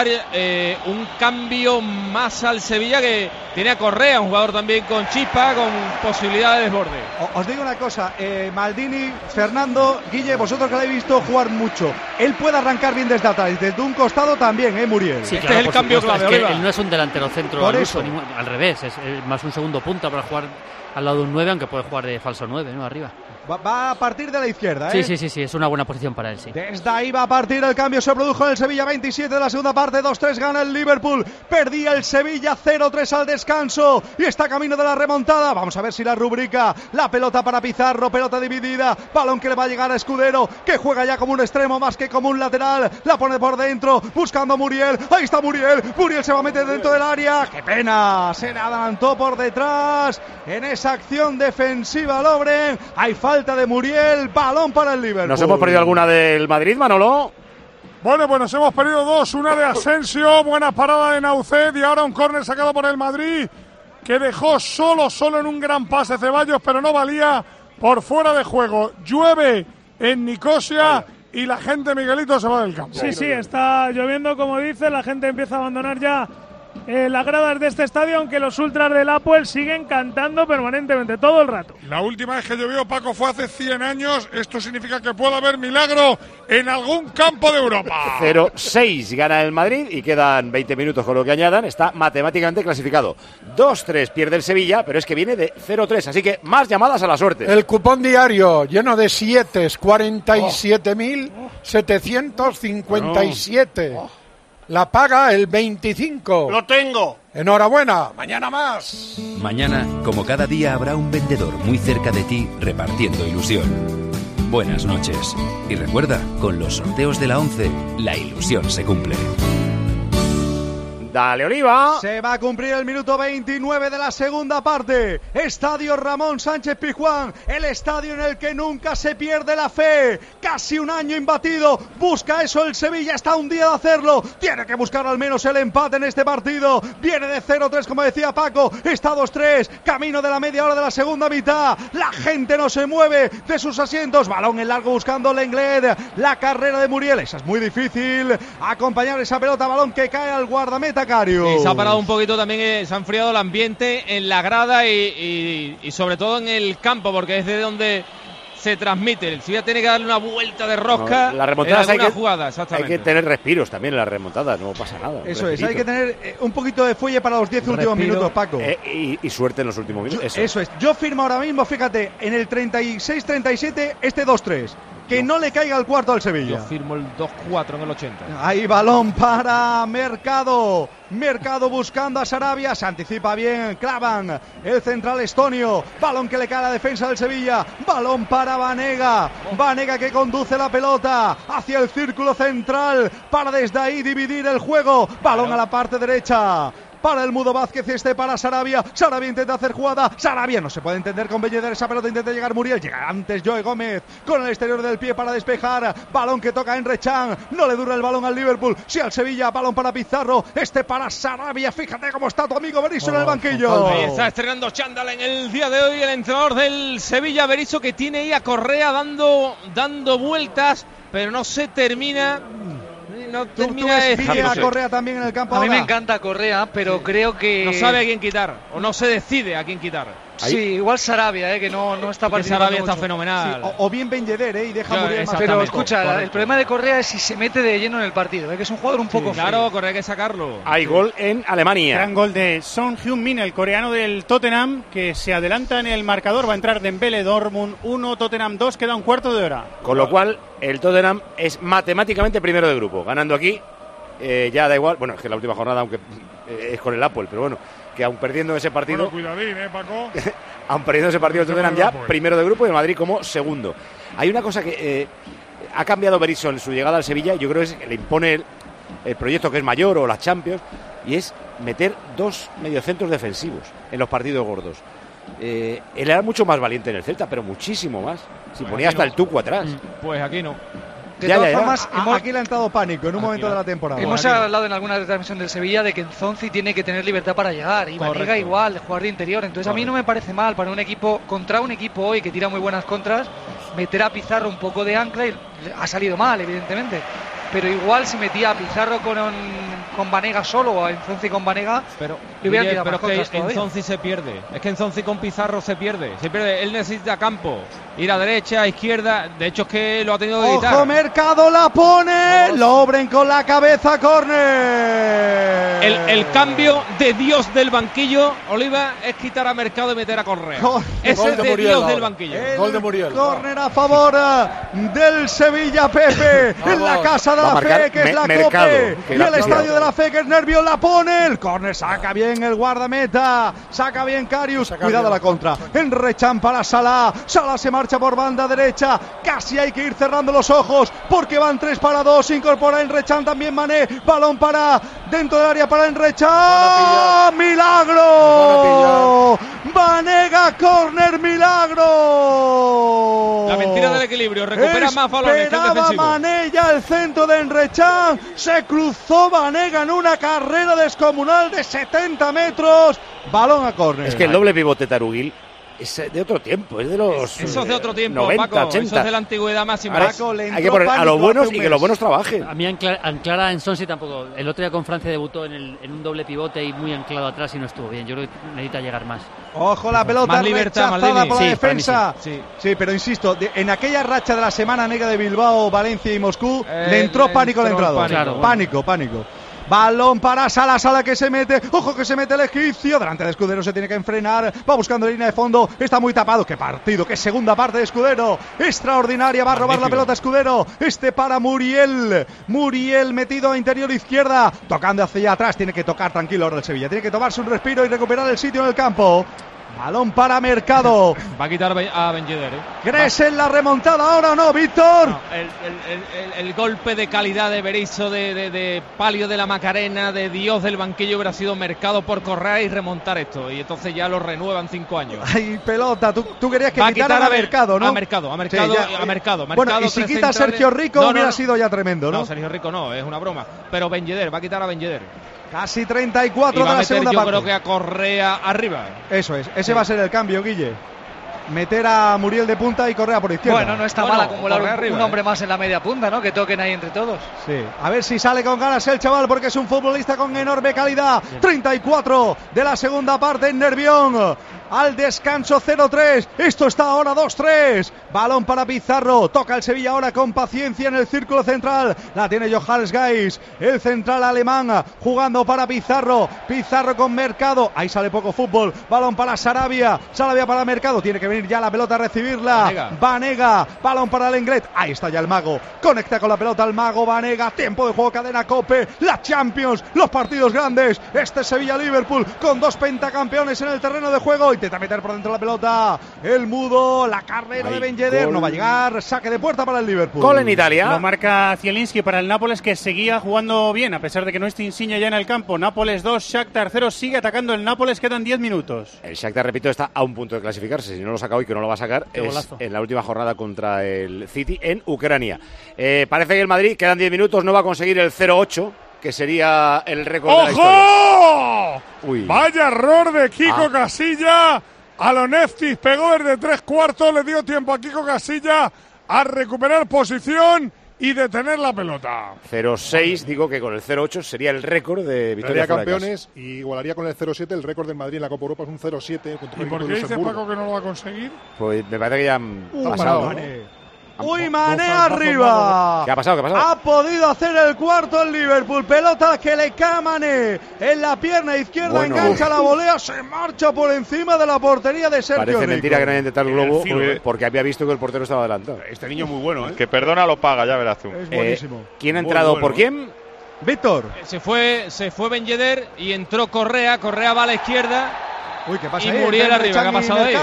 un cambio más al Sevilla, que tiene a Correa, un jugador también con chispa, con posibilidad de desborde. Os digo una cosa, Maldini, Fernando, Guille, vosotros que lo habéis visto jugar mucho, él puede arrancar bien desde atrás, desde un costado también, Muriel. Sí, este es el cambio clave, es que él no es un delantero centro por al eso. uso, al revés, es más un segundo punta para jugar al lado de un 9, aunque puede jugar de falso 9, ¿no? Arriba. Va a partir de la izquierda, ¿eh? Sí, es una buena posición para él, sí. Desde ahí va a partir el cambio, se produjo en el Sevilla, 27 de la segunda parte, 2-3 gana el Liverpool, perdía el Sevilla 0-3 al descanso y está camino de la remontada. Vamos a ver si la rubrica, la pelota para Pizarro, pelota dividida, balón que le va a llegar a Escudero, que juega ya como un extremo más que como un lateral, la pone por dentro, buscando a Muriel, ahí está Muriel se va a meter dentro del área, qué pena, se le adelantó por detrás en esa acción defensiva Lovren, hay falta de Muriel, balón para el Liverpool. ¿Nos hemos perdido alguna del Madrid, Manolo? Bueno, pues nos hemos perdido dos, una de Asensio, buena parada de Naucet y ahora un córner sacado por el Madrid que dejó solo en un gran pase Ceballos, pero no valía, por fuera de juego. Llueve en Nicosia y la gente, Miguelito, se va del campo. Sí, está lloviendo, como dice, la gente empieza a abandonar ya las gradas de este estadio, aunque los ultras del Apoel siguen cantando permanentemente, todo el rato. La última vez que llovió, Paco, fue hace 100 años. Esto significa que puede haber milagro en algún campo de Europa. 0-6 gana el Madrid y quedan 20 minutos con lo que añadan. Está matemáticamente clasificado. 2-3 pierde el Sevilla, pero es que viene de 0-3, así que más llamadas a la suerte. El cupón diario lleno de 7, 47.757. La paga el 25. ¡Lo tengo! Enhorabuena, mañana más. Mañana, como cada día, habrá un vendedor muy cerca de ti repartiendo ilusión. Buenas noches. Y recuerda, con los sorteos de la 11, la ilusión se cumple. Dale, Oliva. Se va a cumplir el minuto 29 de la segunda parte. Estadio Ramón Sánchez Pizjuán, el estadio en el que nunca se pierde la fe. Casi un año imbatido. Busca eso el Sevilla, está un día de hacerlo. Tiene que buscar al menos el empate en este partido. Viene de 0-3, como decía Paco. Está 2-3, camino de la media hora de la segunda mitad. La gente no se mueve de sus asientos. Balón en largo buscando Lenglet. La carrera de Muriel, esa es muy difícil. Acompañar esa pelota, balón que cae al guardameta Karius. Y se ha parado un poquito también, se ha enfriado el ambiente en la grada y sobre todo en el campo, porque es de donde se transmite. El Sevilla tiene que darle una vuelta de rosca la remontada en alguna jugada, exactamente. Hay que tener respiros también en la remontada, no pasa nada. Eso es, hay que tener un poquito de fuelle para los 10 últimos minutos, Paco. Y suerte en los últimos minutos. Eso es, yo firmo ahora mismo, fíjate, en el 36-37 este 2-3. Que no le caiga el cuarto al Sevilla. Yo firmo el 2-4 en el 80. Ahí balón para Mercado. Mercado buscando a Sarabia. Se anticipa bien. Clavan el central estonio. Balón que le cae a la defensa del Sevilla. Balón para Vanega. Vanega que conduce la pelota hacia el círculo central para desde ahí dividir el juego. Balón a la parte derecha. Para el Mudo Vázquez, para Sarabia. Sarabia intenta hacer jugada. Sarabia no se puede entender con Ben Yedder. Esa pelota intenta llegar Muriel. Llega antes Joe Gómez con el exterior del pie para despejar. Balón que toca Emre Can. No le dura el balón al Liverpool. Sí al Sevilla. Balón para Pizarro. Para Sarabia. Fíjate cómo está tu amigo Berizzo en el banquillo. Ahí está estrenando chándal en el día de hoy el entrenador del Sevilla, Berizzo, que tiene ahí a Correa dando vueltas, pero no se termina. No termina de a Correa también en el campo. A mí me encanta Correa, pero creo que no sabe a quién quitar o no se decide a quién quitar. Sí, igual Sarabia, que no está participando. Sarabia mucho. está fenomenal. Sí, o bien Ben Yedder, y deja Muriel más. Pero escucha, el problema de Correa es si se mete de lleno en el partido, que es un jugador un poco frío. Claro, Correa hay que sacarlo. Hay gol en Alemania. Gran gol de Son Heung-min, el coreano del Tottenham, que se adelanta en el marcador. Va a entrar Dembele, Dortmund 1, Tottenham 2, queda un cuarto de hora. Con lo cual, el Tottenham es matemáticamente primero de grupo. Ganando aquí, ya da igual. Bueno, es que la última jornada, aunque es con el Apple, pero bueno, que aun perdiendo ese partido. Bueno, cuidadín, Paco. Aun perdiendo ese partido, el Tottenham ya primero de grupo y el Madrid como segundo. Hay una cosa que ha cambiado Berizzo en su llegada al Sevilla, y yo creo que le impone el proyecto que es mayor o las Champions, y es meter dos mediocentros defensivos en los partidos gordos. Él era mucho más valiente en el Celta, pero muchísimo más. Si pues ponía hasta el Tucu atrás. Pues aquí no. De todas formas, aquí le ha entrado pánico en un momento de la temporada. Hemos hablado en alguna retransmisión del Sevilla de que Nzonzi tiene que tener libertad para llegar, y Vanega igual, de jugar de interior. Entonces a mí no me parece mal para un equipo, contra un equipo hoy que tira muy buenas contras, meter a Pizarro un poco de ancla, y ha salido mal, evidentemente. Pero igual si metía a Pizarro con Vanega solo, o a Nzonzi con Vanega, pero es que Nzonzi se pierde. Es que Nzonzi con Pizarro se pierde. Él necesita campo, ir a derecha, a izquierda. De hecho es que lo ha tenido que evitar. ¡Ojo, Mercado la pone! Lobren con la cabeza, córner. El cambio de Dios del banquillo, Oliva, es quitar a Mercado y meter a Correa. Ese es de Dios del banquillo. Gol de Muriel. Córner a favor del Sevilla, Pepe. En la casa de la fe, que es la Cope. Y el estadio de la fe, que es Nervión, la pone. El córner saca bien el guardameta. Saca bien Karius. Cuidado la contra. Emre Can para Salah. Salah se marcha por banda derecha. Casi hay que ir cerrando los ojos, porque van 3 para 2. Incorpora Emre Can, también Mané. Balón para dentro del área para Emre Can. ¡Milagro! Vanega, córner, milagro. La mentira del equilibrio. Recupera más balones que el defensivo. Mané ya el centro de Emre Can. Se cruzó Vanega en una carrera descomunal de 70 metros. Balón a córner. Es que el doble pivote Taruguil es de otro tiempo, es de los eso es de otro tiempo, 90, Paco, 80. eso es de la antigüedad máxima. Paco, hay que poner a los buenos y que los buenos trabajen. A mí anclar a Nzonzi tampoco. El otro día con Francia debutó en un doble pivote y muy anclado atrás y no estuvo bien. Yo creo que necesita llegar más. Ojo, la pelota más libertad, rechazada por la sí, defensa. Sí, pero insisto, en aquella racha de la semana negra de Bilbao, Valencia y Moscú, le entró pánico al entrador. Pánico. Balón para Salah que se mete. Ojo que se mete el egipcio. Delante de Escudero se tiene que enfrenar. Va buscando línea de fondo. Está muy tapado. ¡Qué partido! ¡Qué segunda parte de Escudero! Extraordinaria. Va a robar la pelota Escudero. Para Muriel. Muriel metido a interior izquierda. Tocando hacia allá atrás. Tiene que tocar tranquilo ahora el Sevilla. Tiene que tomarse un respiro y recuperar el sitio en el campo. Balón para Mercado. Va a quitar a Ben Yedder. ¿Crees en la remontada ahora o no, Víctor? No, el golpe de calidad de Berizzo, de Palio de la Macarena, de Dios del banquillo hubiera sido Mercado por correr y remontar esto. Y entonces ya lo renuevan 5 años. Ay, pelota, tú querías que quitaran a Mercado, ¿no? A Mercado. Bueno, y si quita a Sergio Rico hubiera sido ya tremendo, ¿no? No, Sergio Rico no, es una broma. Pero Ben Yedder, va a quitar a Ben Yedder. Casi 34 de la segunda parte. Yo parte. creo que a Correa arriba. Eso es, ese va a ser el cambio, Guille. Meter a Muriel de punta y Correa por izquierda. Bueno, no está mal acumular un hombre más en la media punta, ¿no? Que toquen ahí entre todos. Sí, a ver si sale con ganas el chaval, porque es un futbolista con enorme calidad. 34 de la segunda parte en Nervión. Al descanso 0-3. Esto está ahora 2-3. Balón para Pizarro. Toca el Sevilla ahora con paciencia en el círculo central. La tiene Johannes Geis, el central alemán, jugando para Pizarro. Pizarro con Mercado. Ahí sale poco fútbol. Balón para Sarabia. Sarabia para Mercado. Tiene que venir ya la pelota a recibirla. Vanega. Balón para Lenglet. Ahí está ya el mago. Conecta con la pelota el mago Vanega. Tiempo de juego, cadena COPE. La Champions. Los partidos grandes. Este Sevilla-Liverpool con 2 pentacampeones en el terreno de juego. Intenta meter por dentro la pelota el mudo, la carrera de Ben Yedder, no va a llegar, saque de puerta para el Liverpool. Gol en Italia. Lo marca Zielinski para el Nápoles, que seguía jugando bien, a pesar de que no esté Insigne ya en el campo. Nápoles 2, Shakhtar 0, sigue atacando el Nápoles, quedan 10 minutos. El Shakhtar, repito, está a un punto de clasificarse, si no lo saca hoy, que no lo va a sacar, es en la última jornada contra el City en Ucrania. Parece que el Madrid, quedan 10 minutos, no va a conseguir el 0-8, que sería el récord de la historia. ¡Ojo! Vaya error de Kiko Casilla. Aloneftis pegó desde 3/4, le dio tiempo a Kiko Casilla a recuperar posición y detener la pelota. 0-6, digo que con el 0-8 sería el récord de victoria fuera de campeones y igualaría con el 0-7 el récord del Madrid en la Copa Europa, es un 0-7. ¿Y por qué dices, Paco, que no lo va a conseguir? Pues me parece que ya han pasado. ¡Uy, Mané arriba! ¿Qué ha pasado? Ha podido hacer el cuarto el Liverpool. Pelota que le cae a Mané en la pierna izquierda, engancha la volea, se marcha por encima de la portería de Sergio Rico. Parece mentira que no haya intentado el globo, porque había visto que el portero estaba adelantado. Este niño muy bueno, ¿eh? Que perdona lo paga, ya verás tú. Es buenísimo. ¿Quién ha entrado por quién? Víctor. Se fue Ben Yedder y entró Correa va a la izquierda. Uy, ¿qué pasa y ahí? Muriel arriba, ¿qué ha pasado ahí?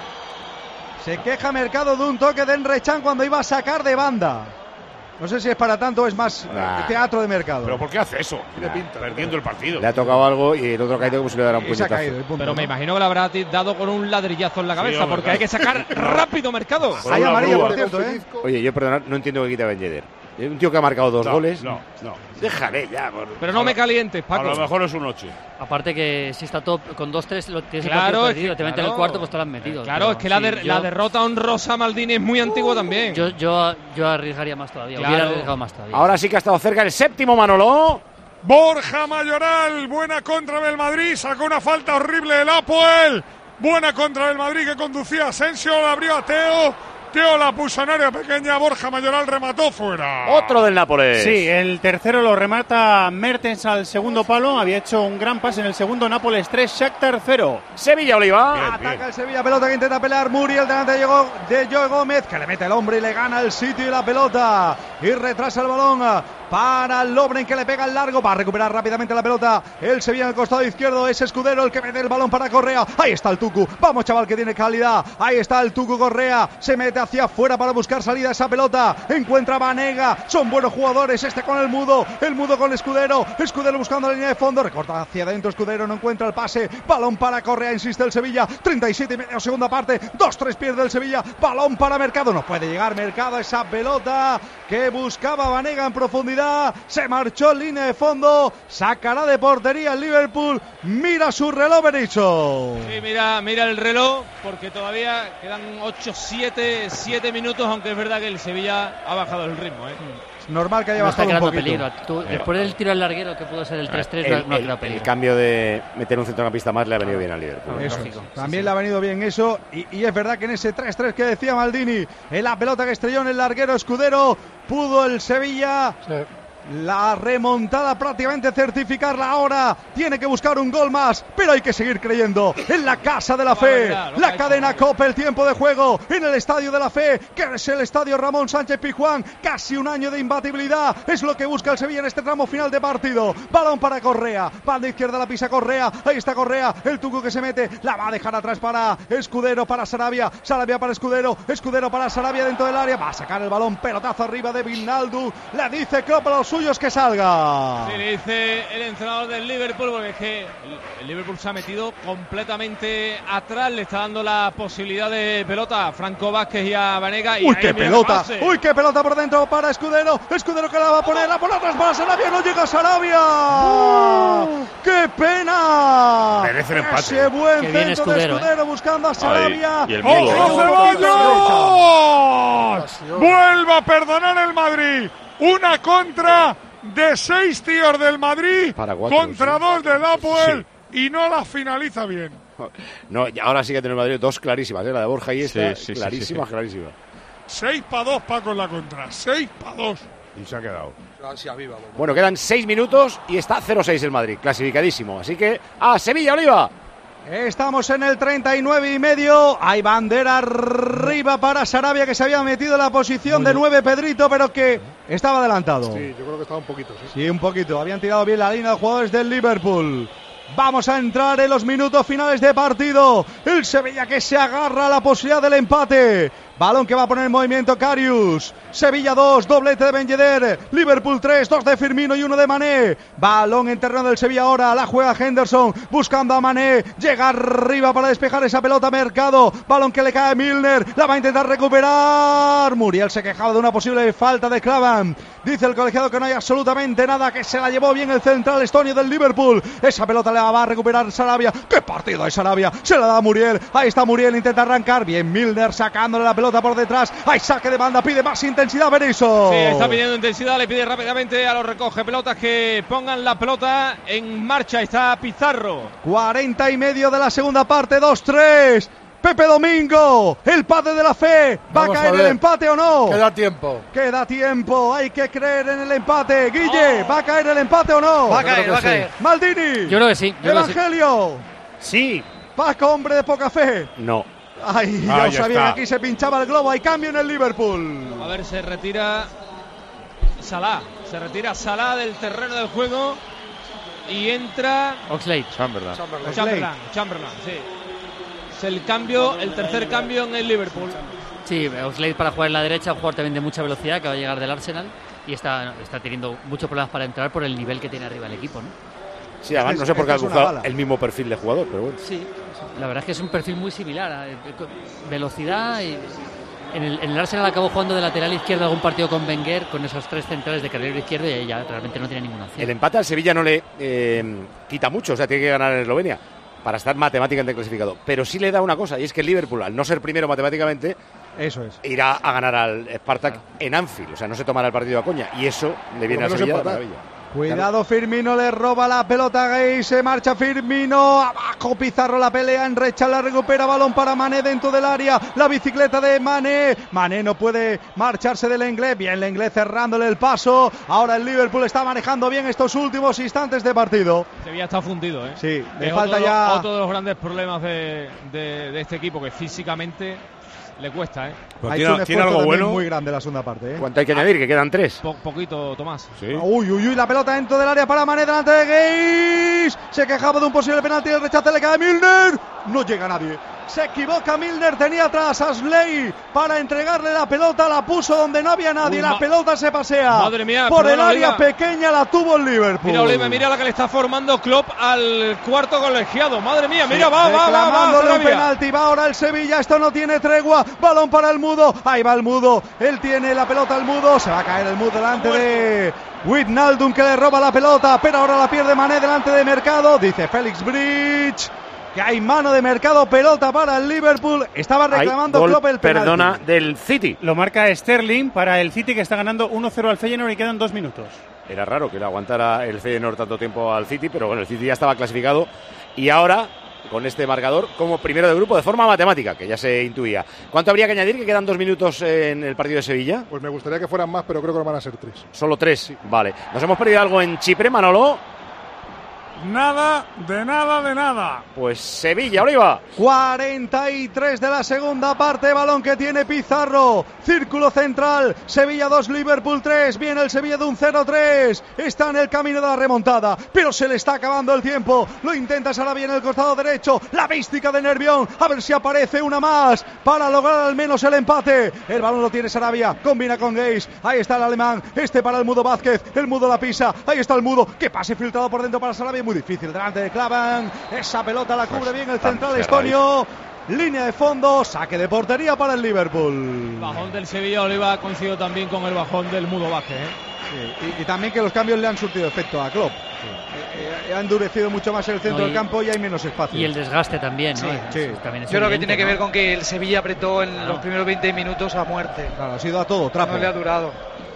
Se queja Mercado de un toque de Emre Can cuando iba a sacar de banda. No sé si es para tanto o es más teatro de Mercado. ¿Pero por qué hace eso? Tiene pinta, perdiendo el partido. Le ha tocado algo y el otro ha caído como si le diera un puñetazo. Pero me imagino que le habrá dado con un ladrillazo en la cabeza, porque hay que sacar rápido Mercado. Hay amarilla, por cierto, ¿eh? Oye, yo perdonad, no entiendo que quite a Ben Yedder. Un tío que ha marcado 2 goles. No. Déjale ya. Pero no me calientes, Paco. A lo mejor es un 8. Aparte que si está top con 2-3, lo tienes perdido. Te meten el cuarto, pues te lo han metido. Claro, es que la derrota honrosa a Maldini es muy antigua también. Yo arriesgaría más todavía. Hubiera arriesgado más todavía. Ahora sí que ha estado cerca el séptimo, Manolo. Borja Mayoral, buena contra del Madrid, sacó una falta horrible del Apoel. Buena contra del Madrid que conducía Asensio, la abrió a Teo la puso en área pequeña, Borja Mayoral remató fuera. Otro del Nápoles. Sí, el tercero lo remata Mertens al segundo palo. Había hecho un gran pase en el segundo. Nápoles 3, Shakhtar 0. Sevilla, Oliva. Ataca el Sevilla, pelota que intenta pelear Muriel delante de Joe Gómez, que le mete el hombre y le gana el sitio y la pelota. Y retrasa el balón para Lovren, que le pega el largo. Va a recuperar rápidamente la pelota el Sevilla en el costado izquierdo. Es Escudero el que mete el balón para Correa. Ahí está el Tucu. Vamos, chaval, que tiene calidad. Ahí está el Tucu Correa. Se mete hacia afuera para buscar salida esa pelota. Encuentra a Vanega. Son buenos jugadores. Este con el mudo con Escudero. Escudero buscando la línea de fondo. Recorta hacia adentro. Escudero no encuentra el pase. Balón para Correa. Insiste el Sevilla. 37 y medio, segunda parte. 2-3 pierde el Sevilla. Balón para Mercado. No puede llegar Mercado a esa pelota que buscaba Vanega en profundidad. Se marchó en línea de fondo. Sacará de portería el Liverpool. Mira su reloj, Berizzo. Sí, mira el reloj, porque todavía quedan 7 minutos, aunque es verdad que el Sevilla ha bajado el ritmo, ¿eh? Normal que haya bajado un poquito. Peligro. Después del tiro al larguero, que pudo ser el 3-3, no ha creado peligro. El cambio de meter un centrocampista más le ha venido bien al Liverpool. Eso. También le ha venido bien eso. Y es verdad que en ese 3-3 que decía Maldini, en la pelota que estrelló en el larguero Escudero, pudo el Sevilla La remontada prácticamente certificarla ahora. Tiene que buscar un gol más, pero hay que seguir creyendo en la casa de la fe. La cadena COPE, el tiempo de juego en el Estadio de la Fe, que es el Estadio Ramón Sánchez Pizjuán. Casi un año de imbatibilidad es lo que busca el Sevilla en este tramo final de partido. Balón para Correa, banda izquierda la pisa Correa. Ahí está Correa, el Tucu que se mete, la va a dejar atrás para Escudero, para Sarabia, Sarabia para Escudero, Escudero para Sarabia dentro del área. Va a sacar el balón, pelotazo arriba de Wijnaldum. Le dice Klopp a los suyos que salga. Sí, le dice el entrenador del Liverpool, porque es que el Liverpool se ha metido completamente atrás, le está dando la posibilidad de pelota a Franco Vázquez y a Banega. Uy, qué pelota, uy, qué pelota por dentro para Escudero, Escudero que la va a poner, la por atrás para Sarabia, no llega Sarabia. ¡Qué pena! Merece el empate. Ese buen Qué centro bien Escudero, de Escudero buscando a Sarabia. Y el Ceballos! Vuelve a perdonar el Madrid. Una contra de 6 tíos del Madrid contra 2 del Apoel y no la finaliza bien. No, ahora sí que tiene el Madrid 2 clarísimas, la de Borja y esta, clarísima. 6 para 2, Paco, en la contra. 6 para 2. Y se ha quedado. Bueno, quedan 6 minutos y está 0-6 el Madrid, clasificadísimo. Así que a Sevilla, Oliva. Estamos en el 39 y medio. Hay bandera arriba para Sarabia, que se había metido en la posición de 9, Pedrito, pero que estaba adelantado. Sí, yo creo que estaba un poquito. Sí, un poquito. Habían tirado bien la línea los jugadores del Liverpool. Vamos a entrar en los minutos finales de partido. El Sevilla que se agarra a la posibilidad del empate. Balón que va a poner en movimiento Karius. Sevilla 2, doblete de Ben Yedder. Liverpool 3, 2 de Firmino y 1 de Mané. Balón en terreno del Sevilla ahora. La juega Henderson buscando a Mané. Llega arriba para despejar esa pelota Mercado. Balón que le cae a Milner. La va a intentar recuperar. Muriel se quejaba de una posible falta de Klavan. Dice el colegiado que no hay absolutamente nada, que se la llevó bien el central estonio del Liverpool. Esa pelota la va a recuperar Sarabia. ¡Qué partido hay Sarabia! Se la da a Muriel. Ahí está Muriel, intenta arrancar. Bien Milner sacándole la pelota por detrás. Hay saque de banda, pide más intensidad Berizzo. Sí, está pidiendo intensidad, le pide rápidamente a los recoge pelotas que pongan la pelota en marcha. Está Pizarro. 40 y medio de la segunda parte, 2-3. Pepe Domingo, el padre de la fe. ¿Va a caer el empate o no? Queda tiempo. Queda tiempo, hay que creer en el empate. Guille, ¿va a caer el empate o no? Va a caer. Maldini. Yo creo que sí. Evangelio. Sí. Paco, hombre de poca fe. No. Ay, ya lo sabía, que aquí se pinchaba el globo. Hay cambio en el Liverpool. A ver, se retira Salah. Se retira Salah del terreno del juego y entra Oxlade-Chamberlain, sí. Es el cambio, el tercer cambio en el Liverpool. Sí, Oxlade para jugar en la derecha, un jugador también de mucha velocidad que va a llegar del Arsenal y está teniendo muchos problemas para entrar por el nivel que tiene arriba el equipo, ¿no? Sí, además no sé por qué ha buscado el mismo perfil de jugador, pero bueno. Sí, la verdad es que es un perfil muy similar. Velocidad y... En el Arsenal acabó jugando de lateral izquierdo algún partido con Wenger, con esos 3 centrales de carril izquierdo, y ella realmente no tiene ninguna opción. El empate al Sevilla no le quita mucho, o sea, tiene que ganar en Eslovenia para estar matemáticamente clasificado. Pero sí le da una cosa, y es que el Liverpool, al no ser primero matemáticamente, eso es, irá a ganar al Spartak en Anfield, o sea, no se tomará el partido a coña, y eso le viene a Sevilla de maravilla. Cuidado, Firmino le roba la pelota a Gay, se marcha Firmino, abajo Pizarro, la pelea en recha, la recupera, balón para Mané dentro del área, la bicicleta de Mané no puede marcharse del inglés, bien el inglés cerrándole el paso, ahora el Liverpool está manejando bien estos últimos instantes de partido. Sevilla está fundido, ¿eh? Sí, le falta ya... Otro de los grandes problemas de este equipo, que físicamente le cuesta, ¿eh? Pues tiene algo bueno muy grande la segunda parte, ¿eh? ¿Cuánto hay que añadir? Que quedan 3. Poquito, Tomás. Sí. Uy, la pelota dentro del área para Mané delante de Gay. Se quejaba de un posible penalti, el rechace le cae a Milner. No llega nadie. Se equivoca Milner, tenía atrás a Slay para entregarle la pelota, la puso donde no había nadie, la pelota se pasea. Madre mía, por el área pequeña la tuvo el Liverpool. Mira la que le está formando Klopp al cuarto colegiado. Madre mía, sí, mira, va. Un penalti, va ahora el Sevilla, esto no tiene tregua. Balón para el Mudo, ahí va el Mudo. Él tiene la pelota el Mudo, se va a caer el Mudo delante de Wijnaldum, que le roba la pelota, pero ahora la pierde Mané delante de Mercado. Dice Félix Bridge que hay mano de Mercado, pelota para el Liverpool. Estaba reclamando Klopp el penalti. Perdona, del City. Lo marca Sterling para el City, que está ganando 1-0 al Feyenoord y quedan 2 minutos. Era raro que le aguantara el Feyenoord tanto tiempo al City, pero bueno, el City ya estaba clasificado y ahora con este marcador como primero de grupo de forma matemática, que ya se intuía. ¿Cuánto habría que añadir? Que quedan 2 minutos en el partido de Sevilla. Pues me gustaría que fueran más, pero creo que van a ser 3. Solo 3, sí. Vale. ¿Nos hemos perdido algo en Chipre, Manolo? Nada, de nada. Pues Sevilla, Oliva. 43 de la segunda parte, balón que tiene Pizarro, círculo central, Sevilla 2, Liverpool 3, viene el Sevilla de un 0-3, está en el camino de la remontada, pero se le está acabando el tiempo, lo intenta Sarabia en el costado derecho, la mística de Nervión, a ver si aparece una más, para lograr al menos el empate, el balón lo tiene Sarabia, combina con Geis, ahí está el alemán, para el Mudo Vázquez, el Mudo la pisa, ahí está el Mudo, que pase filtrado por dentro para Sarabia, muy difícil, delante de Klavan, esa pelota la cubre bien el central estonio, línea de fondo, saque de portería para el Liverpool. Bajón del Sevilla, Oliva, coincido también con el bajón del Mudo Vázquez, Sí, y también que los cambios le han surtido efecto a Klopp. Ha endurecido mucho más el centro del campo y hay menos espacio. Y el desgaste también, ¿no? Sí. Yo creo que tiene que ver con que el Sevilla apretó en los primeros 20 minutos a muerte. Claro, ha sido a todo trapo. No le ha durado.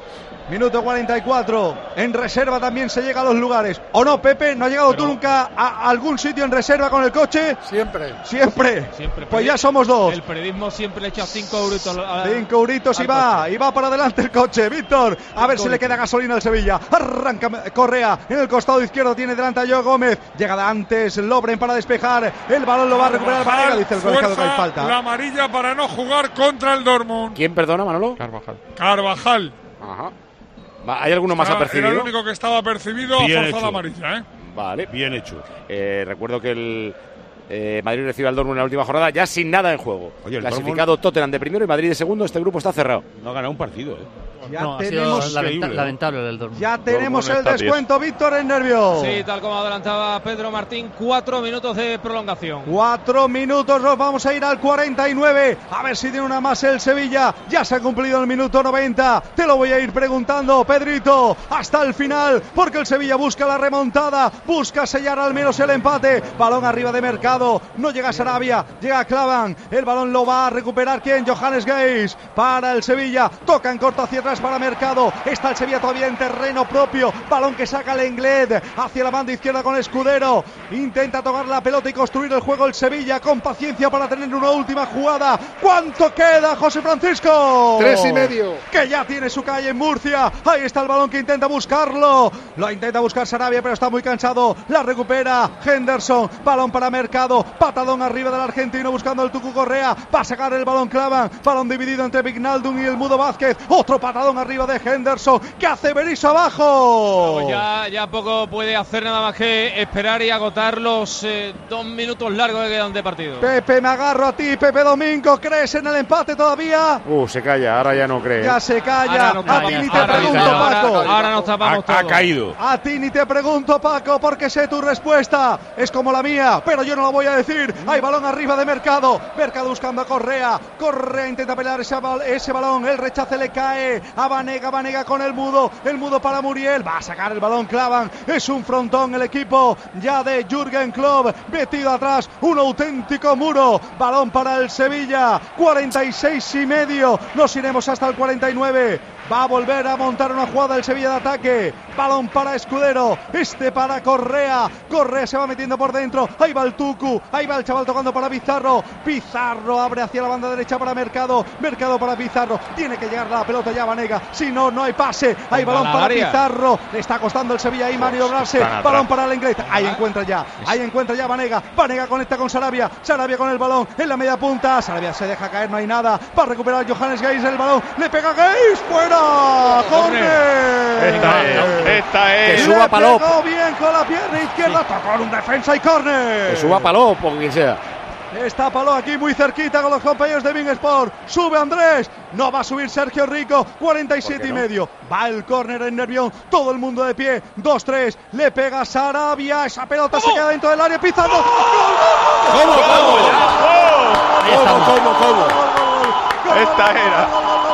Minuto 44, en reserva también se llega a los lugares. ¿O no, Pepe? ¿No ha llegado tú nunca a algún sitio en reserva con el coche? Siempre. Pues ya somos 2. El periodismo siempre le echa 5 euritos. 5 euritos y va para adelante el coche. Víctor, a ver si le queda gasolina al Sevilla. Arranca Correa, en el costado izquierdo tiene delante a Joe Gómez. Llega de antes Lobren para despejar. El balón lo va a recuperar Vanega, dice el colegiado que hay falta. La amarilla para no jugar contra el Dortmund. ¿Quién perdona, Manolo? Carvajal. Ajá. ¿Hay alguno más apercibido? Era el único que estaba apercibido, a forzar la amarilla, Vale. Bien hecho. Recuerdo que el Madrid recibe al Dortmund en la última jornada ya sin nada en juego. Oye, clasificado Tottenham de primero y Madrid de segundo. Este grupo está cerrado. No ha ganado un partido, No, ha sido lamentable el Dortmund. Ya tenemos el descuento, Víctor, en nervio. Sí, tal como adelantaba Pedro Martín, 4 minutos de prolongación. 4 minutos, nos vamos a ir al 49. A ver si tiene una más el Sevilla. Ya se ha cumplido el minuto 90. Te lo voy a ir preguntando, Pedrito, hasta el final, porque el Sevilla busca la remontada, busca sellar al menos el empate. Balón arriba de Mercado, no llega Sarabia, llega Klavan. El balón lo va a recuperar ¿quién? Johannes Geis para el Sevilla. Toca en corto hacia atrás para Mercado, está el Sevilla todavía en terreno propio, balón que saca Lenglet hacia la banda izquierda con Escudero, intenta tocar la pelota y construir el juego el Sevilla con paciencia para tener una última jugada. ¿Cuánto queda, José Francisco? 3,5. Que ya tiene su calle en Murcia, ahí está el balón que intenta buscarlo, lo intenta buscar Sarabia pero está muy cansado, la recupera Henderson, balón para Mercado, patadón arriba del argentino buscando el Tucu Correa, va a sacar el balón Klavan, balón dividido entre Wijnaldum y el Mudo Vázquez, otro patadón arriba de Henderson, que hace Berizzo abajo. Pues ya poco puede hacer, nada más que esperar y agotar los 2 minutos largos que quedan de partido. Pepe, me agarro a ti, Pepe Domingo, ¿crees en el empate todavía? Se calla, ahora ya no cree. Ya se calla, a ti ni te pregunto, Paco. Ahora nos tapamos todos. Ha caído. A ti ni te pregunto, Paco, porque sé tu respuesta, es como la mía, pero yo no la voy a decir. Hay balón arriba de Mercado buscando a Correa intenta pelear ese balón, el rechace le cae a Vanega con el Mudo para Muriel, va a sacar el balón Klavan, es un frontón el equipo ya de Jürgen Klopp, metido atrás, un auténtico muro, balón para el Sevilla, 46,5, nos iremos hasta el 49, va a volver a montar una jugada el Sevilla de ataque, balón para Escudero, para Correa se va metiendo por dentro, ahí va el Tucu, ahí va el chaval tocando para Pizarro abre hacia la banda derecha para Mercado para Pizarro, tiene que llegar la pelota ya Vanega, si no hay pase, hay balón para Pizarro, le está costando el Sevilla ahí maniobrarse, balón para Lenglet, ahí encuentra ya Vanega conecta con Sarabia con el balón en la media punta, Sarabia se deja caer, no hay nada, va a recuperar Johannes Geis el balón, le pega Geis, fuera, córner, esta es. Que suba Palop. Le pegó bien con la pierna izquierda, tocó un defensa y córner. Que suba Palop, o quien sea. Está Palop aquí muy cerquita con los compañeros de Bein Sport. Sube Andrés. No va a subir Sergio Rico. 47,5. Va el córner en Nervión. Todo el mundo de pie. 2-3. Le pega Sarabia. Esa pelota se queda dentro del área. Pizarro. ¿Cómo? Esta era.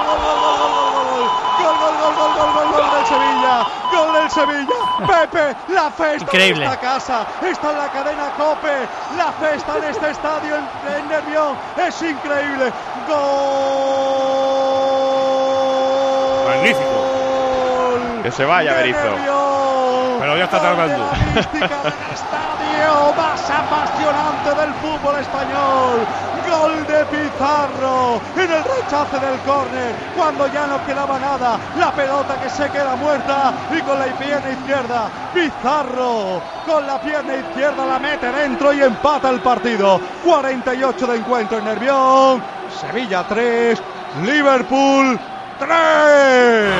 Gol del Sevilla, Pepe, la fe está increíble en esta casa, está en la cadena COPE, la fe está en este estadio en Nervión, es increíble, gol, magnífico, que se vaya Berizzo, pero ya está tardando. torneo más apasionante del fútbol español. Gol de Pizarro en el rechace del córner, cuando ya no quedaba nada, la pelota que se queda muerta, y con la pierna izquierda Pizarro con la pierna izquierda la mete dentro y empata el partido. 48 de encuentro en Nervión. Sevilla 3, Liverpool 3.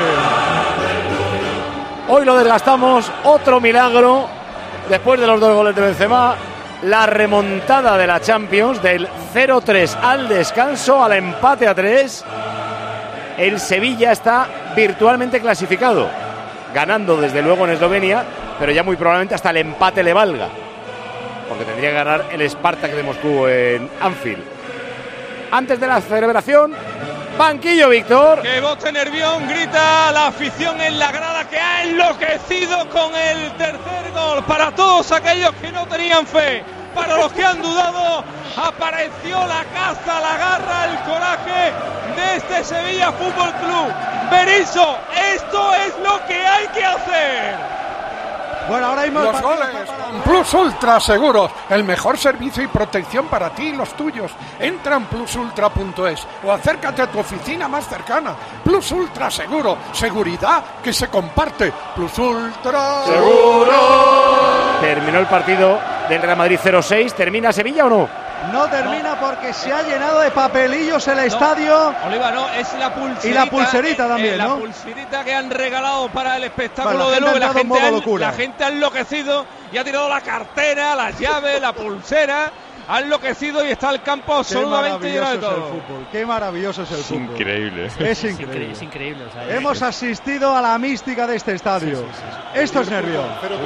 Hoy lo desgastamos, otro milagro después de los 2 goles de Benzema. La remontada de la Champions, del 0-3 al descanso, al empate a 3. El Sevilla está virtualmente clasificado, ganando desde luego en Eslovenia, pero ya muy probablemente hasta el empate le valga, porque tendría que ganar el Spartak de Moscú en Anfield. Antes de la celebración, banquillo, Víctor. Que bote Nervión, grita la afición en la grada, que ha enloquecido con el tercer gol. Para todos aquellos que no tenían fe, para los que han dudado, apareció la caza, la garra, el coraje de este Sevilla Fútbol Club. Berizzo, esto es lo que hay que hacer. Bueno, ahora mismo los goles con Plus Ultra Seguros, el mejor servicio y protección para ti y los tuyos. Entra en plusultra.es o acércate a tu oficina más cercana. Plus Ultra Seguro, seguridad que se comparte. Plus Ultra Seguro. Terminó el partido del Real Madrid 0-6. ¿Termina Sevilla o no? No termina porque se ha llenado de papelillos el estadio. Oliva, no, es la pulserita. Y la pulserita también, ¿no? La pulserita que han regalado para el espectáculo de Lube. La gente ha enloquecido y ha tirado la cartera, las llaves, la pulsera. Ha enloquecido y está el campo absolutamente lleno de todo. Qué maravilloso es el fútbol. Increíble. Es increíble. Es increíble. O sea, hemos asistido a la mística de este estadio. Sí. Esto es Nervión.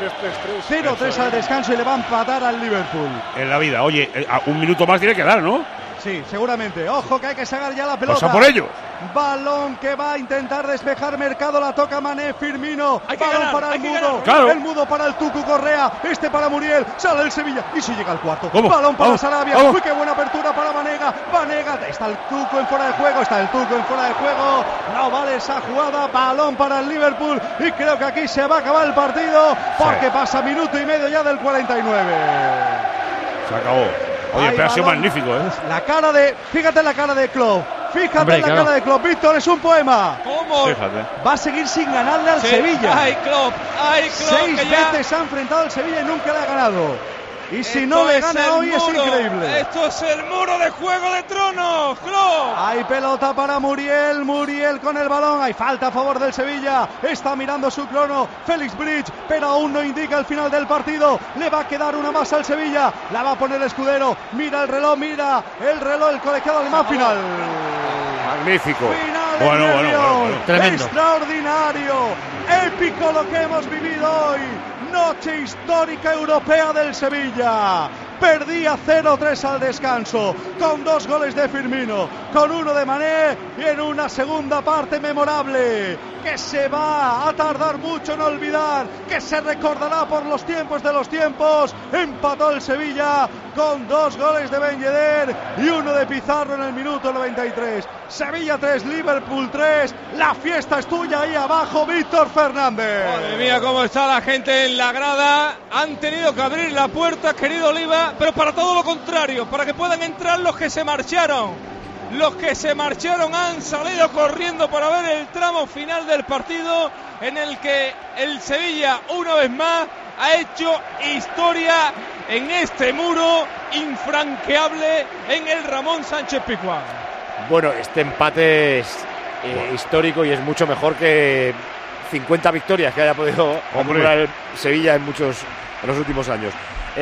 0-3 al descanso y le va a empatar al Liverpool. En la vida, oye, un minuto más tiene que dar, ¿no? Sí, seguramente. Ojo que hay que sacar ya la pelota. Pasa por ellos. Balón que va a intentar despejar Mercado, la toca Mané, Firmino. Balón para el Mudo. Claro. El Mudo para el Tucu Correa. Este para Muriel. Sale el Sevilla y si llega al cuarto. ¿Cómo? Balón para Sarabia. Vamos. Uy, qué buena apertura para Vanega. Vanega. Está el Tucu en fuera de juego. Está el Tucu en fuera de juego. No vale esa jugada. Balón para el Liverpool. Y creo que aquí se va a acabar el partido porque pasa minuto y medio ya del 49. Se acabó. Oye, pero ha sido magnífico, ¿eh? La cara de... Fíjate en la cara de Klopp. Fíjate, hombre, en la cara de Klopp. Víctor, es un poema. ¿Cómo? Fíjate. Va a seguir sin ganarle al Sevilla. Ay, Klopp. 6 veces se ha enfrentado al Sevilla y nunca le ha ganado. Y si no le gana hoy es increíble. Esto es el muro de Juego de Tronos, Klopp. Hay pelota para Muriel. Muriel con el balón. Hay falta a favor del Sevilla. Está mirando su crono Félix Bridge, pero aún no indica el final del partido. Le va a quedar una más al Sevilla. La va a poner Escudero. Mira el reloj, el colegiado alemán. Final. Magnífico. Final bueno. Tremendo. Extraordinario. Épico lo que hemos vivido hoy. Noche histórica europea del Sevilla. Perdía 0-3 al descanso, con 2 goles de Firmino, con 1 de Mané y en una segunda parte memorable, que se va a tardar mucho en olvidar, que se recordará por los tiempos de los tiempos. Empató el Sevilla con 2 goles de Ben Yedder y 1 de Pizarro en el minuto 93. Sevilla 3, Liverpool 3. La fiesta es tuya ahí abajo, Víctor Fernández. Madre mía, cómo está la gente en la grada. Han tenido que abrir la puerta, querido Oliva, pero para todo lo contrario, para que puedan entrar los que se marcharon. Los que se marcharon han salido corriendo para ver el tramo final del partido, en el que el Sevilla una vez más ha hecho historia en este muro infranqueable en el Ramón Sánchez Pizjuán. Bueno, este empate es histórico y es mucho mejor que 50 victorias que haya podido acumular el Sevilla en los últimos años.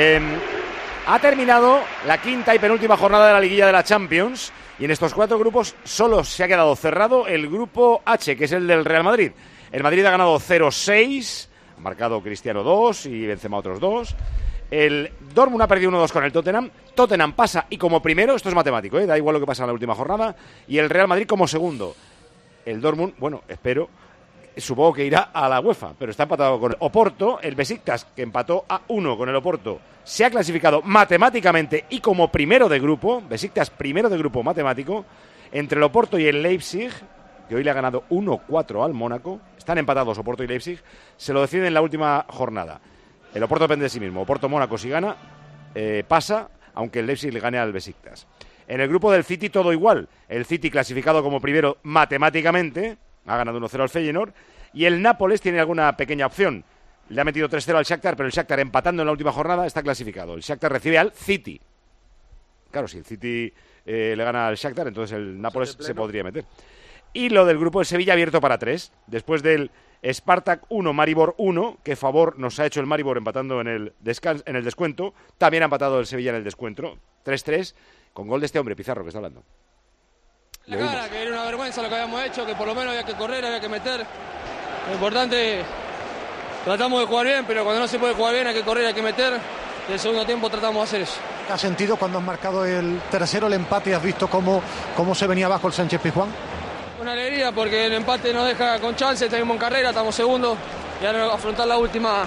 Ha terminado la quinta y penúltima jornada de la liguilla de la Champions y en estos 4 grupos solo se ha quedado cerrado el grupo H, que es el del Real Madrid. El Madrid ha ganado 0-6, ha marcado Cristiano 2 y Benzema otros 2. El Dortmund ha perdido 1-2 con el Tottenham. Tottenham pasa y como primero, esto es matemático, da igual lo que pasa en la última jornada, y el Real Madrid como segundo. El Dortmund, bueno, supongo que irá a la UEFA, pero está empatado con el Oporto. El Besiktas, que empató a 1 con el Oporto, se ha clasificado matemáticamente y como primero de grupo. Besiktas primero de grupo matemático. Entre el Oporto y el Leipzig, que hoy le ha ganado 1-4 al Mónaco, están empatados Oporto y Leipzig, se lo deciden en la última jornada. El Oporto depende de sí mismo. Oporto-Mónaco, si gana, pasa, aunque el Leipzig le gane al Besiktas. En el grupo del City todo igual. El City clasificado como primero matemáticamente, ha ganado 1-0 al Feyenoord, y el Nápoles tiene alguna pequeña opción. Le ha metido 3-0 al Shakhtar, pero el Shakhtar empatando en la última jornada está clasificado. El Shakhtar recibe al City. Claro, si el City le gana al Shakhtar, entonces el Nápoles se podría meter. Y lo del grupo de Sevilla abierto para 3. Después del Spartak 1, Maribor 1, que favor nos ha hecho el Maribor empatando en el descuento. También ha empatado el Sevilla en el descuento. 3-3, con gol de este hombre, Pizarro, que está hablando. La cara, que era una vergüenza lo que habíamos hecho, que por lo menos había que correr, había que meter. Lo importante, tratamos de jugar bien, pero cuando no se puede jugar bien hay que correr, hay que meter. Y el segundo tiempo tratamos de hacer eso. ¿Qué has sentido cuando has marcado el tercero, el empate, y has visto cómo se venía abajo el Sánchez Pizjuán? Una alegría porque el empate nos deja con chance, tenemos en carrera, estamos segundos y ahora afrontar el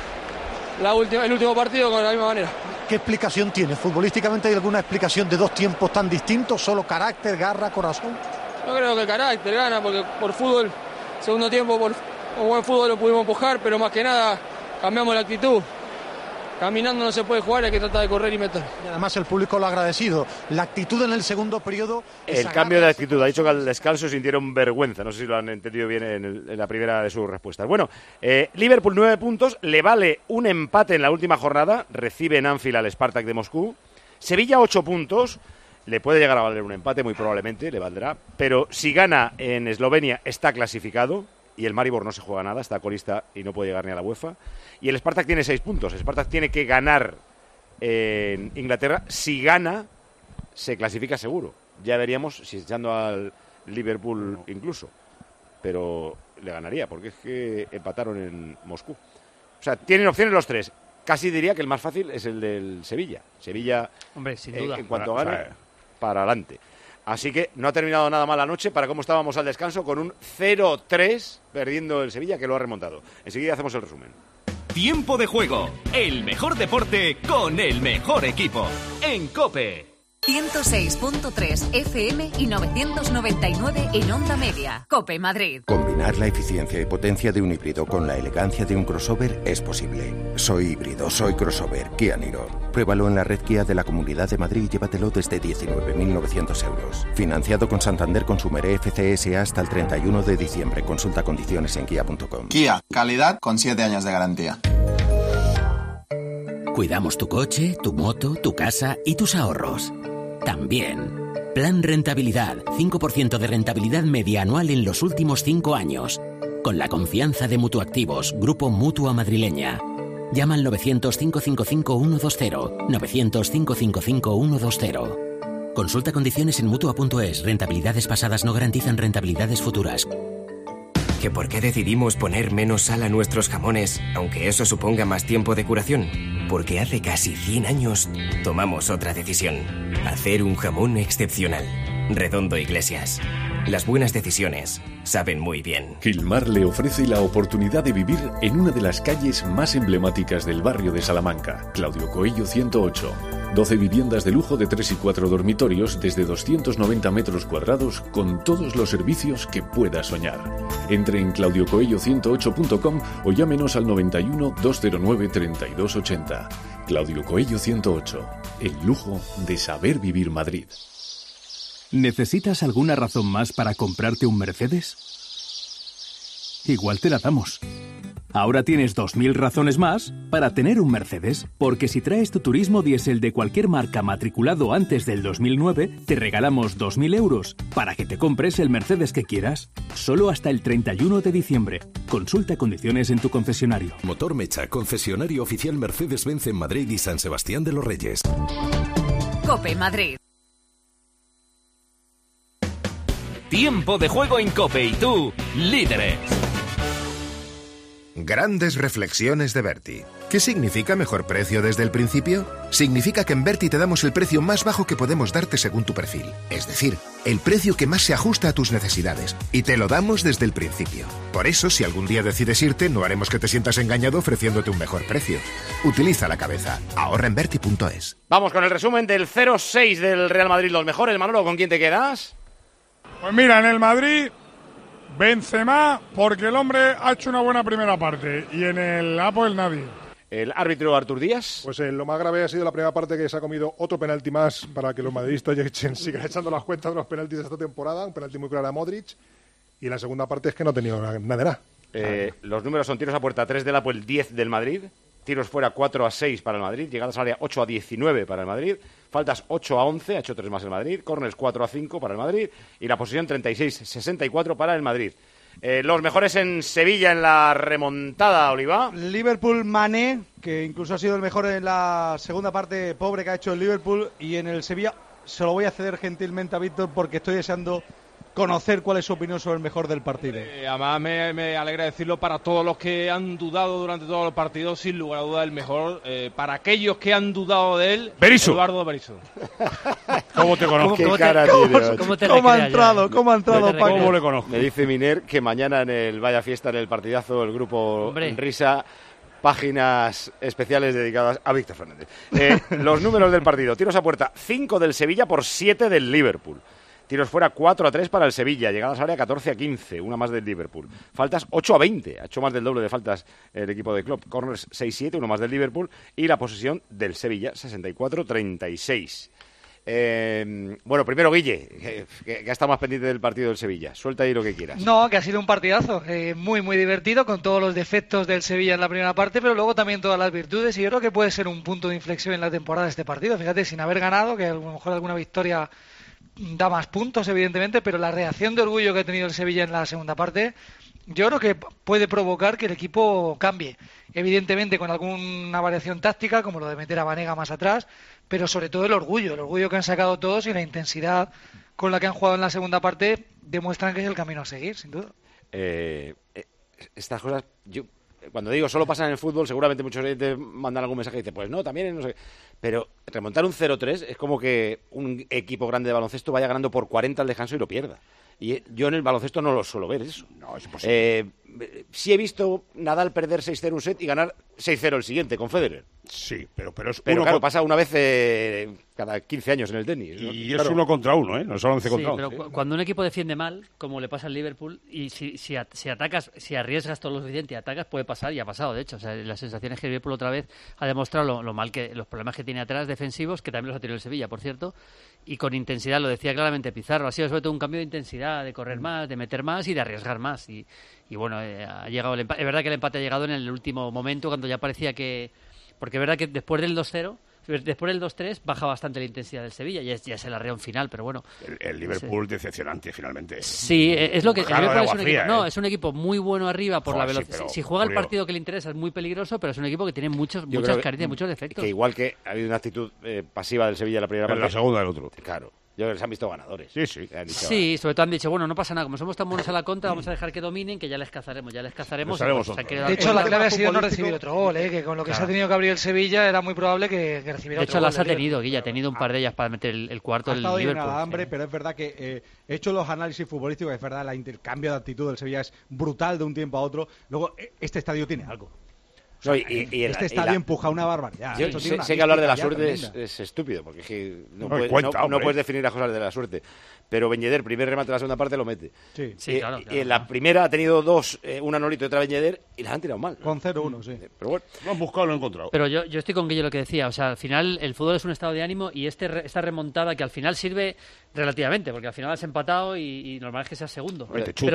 último partido con la misma manera. ¿Qué explicación tiene? ¿Futbolísticamente hay alguna explicación de dos tiempos tan distintos? ¿Solo carácter, garra, corazón? Yo creo que el carácter gana porque por fútbol, segundo tiempo, por buen fútbol lo pudimos empujar, pero más que nada cambiamos la actitud. Caminando no se puede jugar, hay que tratar de correr y meter. Y además el público lo ha agradecido. La actitud en el segundo periodo... El cambio de actitud. Ha dicho que al descanso sintieron vergüenza. No sé si lo han entendido bien en la primera de sus respuestas. Bueno, Liverpool 9 puntos. Le vale un empate en la última jornada. Recibe en Anfield al Spartak de Moscú. Sevilla 8 puntos. Le puede llegar a valer un empate, muy probablemente, le valdrá. Pero si gana en Eslovenia, está clasificado. Y el Maribor no se juega nada, está colista y no puede llegar ni a la UEFA. Y el Spartak tiene 6 puntos. El Spartak tiene que ganar en Inglaterra. Si gana, se clasifica seguro. Ya veríamos si echando al Liverpool incluso. Pero le ganaría, porque es que empataron en Moscú. O sea, tienen opciones los tres. Casi diría que el más fácil es el del Sevilla. Sevilla, hombre, sin duda. En cuanto gane, para adelante. Así que no ha terminado nada mal la noche para cómo estábamos al descanso, con un 0-3 perdiendo el Sevilla, que lo ha remontado. Enseguida hacemos el resumen. Tiempo de juego, el mejor deporte con el mejor equipo. En COPE. 106.3 FM y 999 en onda media. COPE Madrid. Combinar la eficiencia y potencia de un híbrido con la elegancia de un crossover es posible. Soy híbrido, soy crossover, Kia Niro. Pruébalo en la red Kia de la Comunidad de Madrid y llévatelo desde 19.900 euros. Financiado con Santander Consumer FCSA hasta el 31 de diciembre. Consulta condiciones en kia.com. Kia, calidad con 7 años de garantía. Cuidamos tu coche, tu moto, tu casa y tus ahorros. También. Plan Rentabilidad. 5% de rentabilidad media anual en los últimos 5 años. Con la confianza de Mutuactivos, Grupo Mutua Madrileña. Llama al 900-555-120. 900-555-120. Consulta condiciones en Mutua.es. Rentabilidades pasadas no garantizan rentabilidades futuras. ¿Que por qué decidimos poner menos sal a nuestros jamones, aunque eso suponga más tiempo de curación? Porque hace casi 100 años tomamos otra decisión. Hacer un jamón excepcional. Redondo Iglesias. Las buenas decisiones saben muy bien. Gilmar le ofrece la oportunidad de vivir en una de las calles más emblemáticas del barrio de Salamanca, Claudio Coello 108. 12 viviendas de lujo de 3 y 4 dormitorios desde 290 metros cuadrados con todos los servicios que pueda soñar. Entre en claudiocoello108.com o llámenos al 91 209 3280. Claudio Coello 108. El lujo de saber vivir Madrid. ¿Necesitas alguna razón más para comprarte un Mercedes? Igual te la damos. Ahora tienes 2.000 razones más para tener un Mercedes, porque si traes tu turismo diésel de cualquier marca matriculado antes del 2009, te regalamos 2.000 euros para que te compres el Mercedes que quieras. Solo hasta el 31 de diciembre. Consulta condiciones en tu concesionario. Motor Mecha, concesionario oficial Mercedes-Benz en Madrid y San Sebastián de los Reyes. COPE Madrid. Tiempo de juego en COPE y tú, líderes. Grandes reflexiones de Berti. ¿Qué significa mejor precio desde el principio? Significa que en Berti te damos el precio más bajo que podemos darte según tu perfil. Es decir, el precio que más se ajusta a tus necesidades. Y te lo damos desde el principio. Por eso, si algún día decides irte, no haremos que te sientas engañado ofreciéndote un mejor precio. Utiliza la cabeza. Ahorra en Berti.es. Vamos con el resumen del 0-6 del Real Madrid, los mejores. Manolo, ¿con quién te quedas? Pues mira, en el Madrid, Benzema, porque el hombre ha hecho una buena primera parte. Y en el Apoel nadie. El árbitro Artur Díaz. Pues lo más grave ha sido la primera parte, que se ha comido otro penalti más para que los madridistas sigan echando las cuentas de los penaltis de esta temporada, un penalti muy claro a Modric, y la segunda parte es que no ha tenido nada de nada. Los números son tiros a puerta 3 del Apoel, 10 del Madrid, tiros fuera 4-6 para el Madrid, llegadas al área 8-19 para el Madrid, faltas 8-11, ha hecho 3 más el Madrid, córners 4-5 para el Madrid y la posesión 36-64 para el Madrid. Los mejores en Sevilla en la remontada, Oliva. Liverpool, Mané, que incluso ha sido el mejor en la segunda parte pobre que ha hecho el Liverpool, y en el Sevilla se lo voy a ceder gentilmente a Víctor porque estoy deseando conocer cuál es su opinión sobre el mejor del partido. Además me alegra decirlo para todos los que han dudado durante todos los partidos, sin lugar a duda el mejor, para aquellos que han dudado de él, Berizzo. Eduardo Berizzo. ¿Cómo te conozco? ¿Cómo ha entrado, Paco? ¿Cómo le conozco? Me dice Miner que mañana en el Vaya Fiesta, en el partidazo, el grupo Risa, páginas especiales dedicadas a Víctor Fernández. Los números del partido: tiros a puerta 5 del Sevilla por 7 del Liverpool. Tiros fuera 4-3 para el Sevilla, llegadas al área 14-15, una más del Liverpool. Faltas 8-20, ha hecho más del doble de faltas el equipo de Klopp. Corners 6-7, uno más del Liverpool. Y la posesión del Sevilla, 64-36. Bueno, primero Guille, que ha estado más pendiente del partido del Sevilla. Suelta ahí lo que quieras. No, que ha sido un partidazo, muy muy divertido, con todos los defectos del Sevilla en la primera parte, pero luego también todas las virtudes, y yo creo que puede ser un punto de inflexión en la temporada este partido. Fíjate, sin haber ganado, que a lo mejor alguna victoria da más puntos, evidentemente, pero la reacción de orgullo que ha tenido el Sevilla en la segunda parte, yo creo que puede provocar que el equipo cambie, evidentemente con alguna variación táctica, como lo de meter a Banega más atrás, pero sobre todo el orgullo que han sacado todos, y la intensidad con la que han jugado en la segunda parte demuestran que es el camino a seguir, sin duda. Estas cosas, cuando digo solo pasan en el fútbol, seguramente muchos te mandan algún mensaje y dicen, pues no, también no sé. Pero remontar un 0-3 es como que un equipo grande de baloncesto vaya ganando por 40 al descanso y lo pierda. Y yo en el baloncesto no lo suelo ver eso. No, es imposible. Sí he visto Nadal perder 6-0 un set y ganar 6-0 el siguiente con Federer. Sí, pero es pero uno claro, pasa una vez cada 15 años en el tenis, ¿no? Y es claro. 1 contra 1, ¿eh? No son 11 contra 11. Pero cuando un equipo defiende mal, como le pasa al Liverpool, y si atacas, si arriesgas todo lo suficiente y atacas, puede pasar, y ha pasado, de hecho. O sea, las sensaciones que el Liverpool otra vez ha demostrado lo mal que los problemas que tiene atrás defensivos, que también los ha tenido el Sevilla, por cierto, y con intensidad, lo decía claramente Pizarro, ha sido sobre todo un cambio de intensidad, de correr más, de meter más y de arriesgar más. Y bueno, ha llegado el empate. Es verdad que el empate ha llegado en el último momento, cuando ya parecía que... Porque es verdad que después del 2-0, después del 2-3, baja bastante la intensidad del Sevilla, ya es el arreón final, pero bueno. El Liverpool decepcionante, finalmente. Sí, es lo que... El Liverpool es un equipo, fría, no, es un equipo muy bueno arriba por la velocidad. Sí, si juega el partido que le interesa es muy peligroso, pero es un equipo que tiene muchas carencias, muchos defectos. Que igual que ha habido una actitud pasiva del Sevilla en la primera parte. En la segunda del otro. Claro. Yo creo que se han visto ganadores. Sí. Sí, sobre todo han dicho, bueno, no pasa nada, como somos tan buenos a la contra, vamos a dejar que dominen, que ya les cazaremos. De hecho, la clave ha sido no recibir otro gol, que con lo que se ha tenido que abrir el Sevilla era muy probable que recibiera otro gol. De hecho, las ha tenido, Guilla, ha tenido un par de ellas para meter el cuarto del Liverpool. Ha estado hambre, pero es verdad que he hecho los análisis futbolísticos, es verdad, el intercambio de actitud del Sevilla es brutal de un tiempo a otro. Luego, este estadio tiene algo. No, este estadio empuja una barbaridad. Yo sé que hablar de la suerte es estúpido, porque es que no puedes definir las cosas de la suerte. Pero Ben Yedder, primer remate de la segunda parte, lo mete. Sí, claro. Y en la primera ha tenido dos, una Nolito y otra Ben Yedder, y las han tirado mal. Con 0-1, sí. Pero bueno, lo han buscado, lo han encontrado. Pero yo estoy con Guillo lo que decía. O sea, al final el fútbol es un estado de ánimo, y esta remontada que al final sirve relativamente, porque al final has empatado y normal es que seas segundo.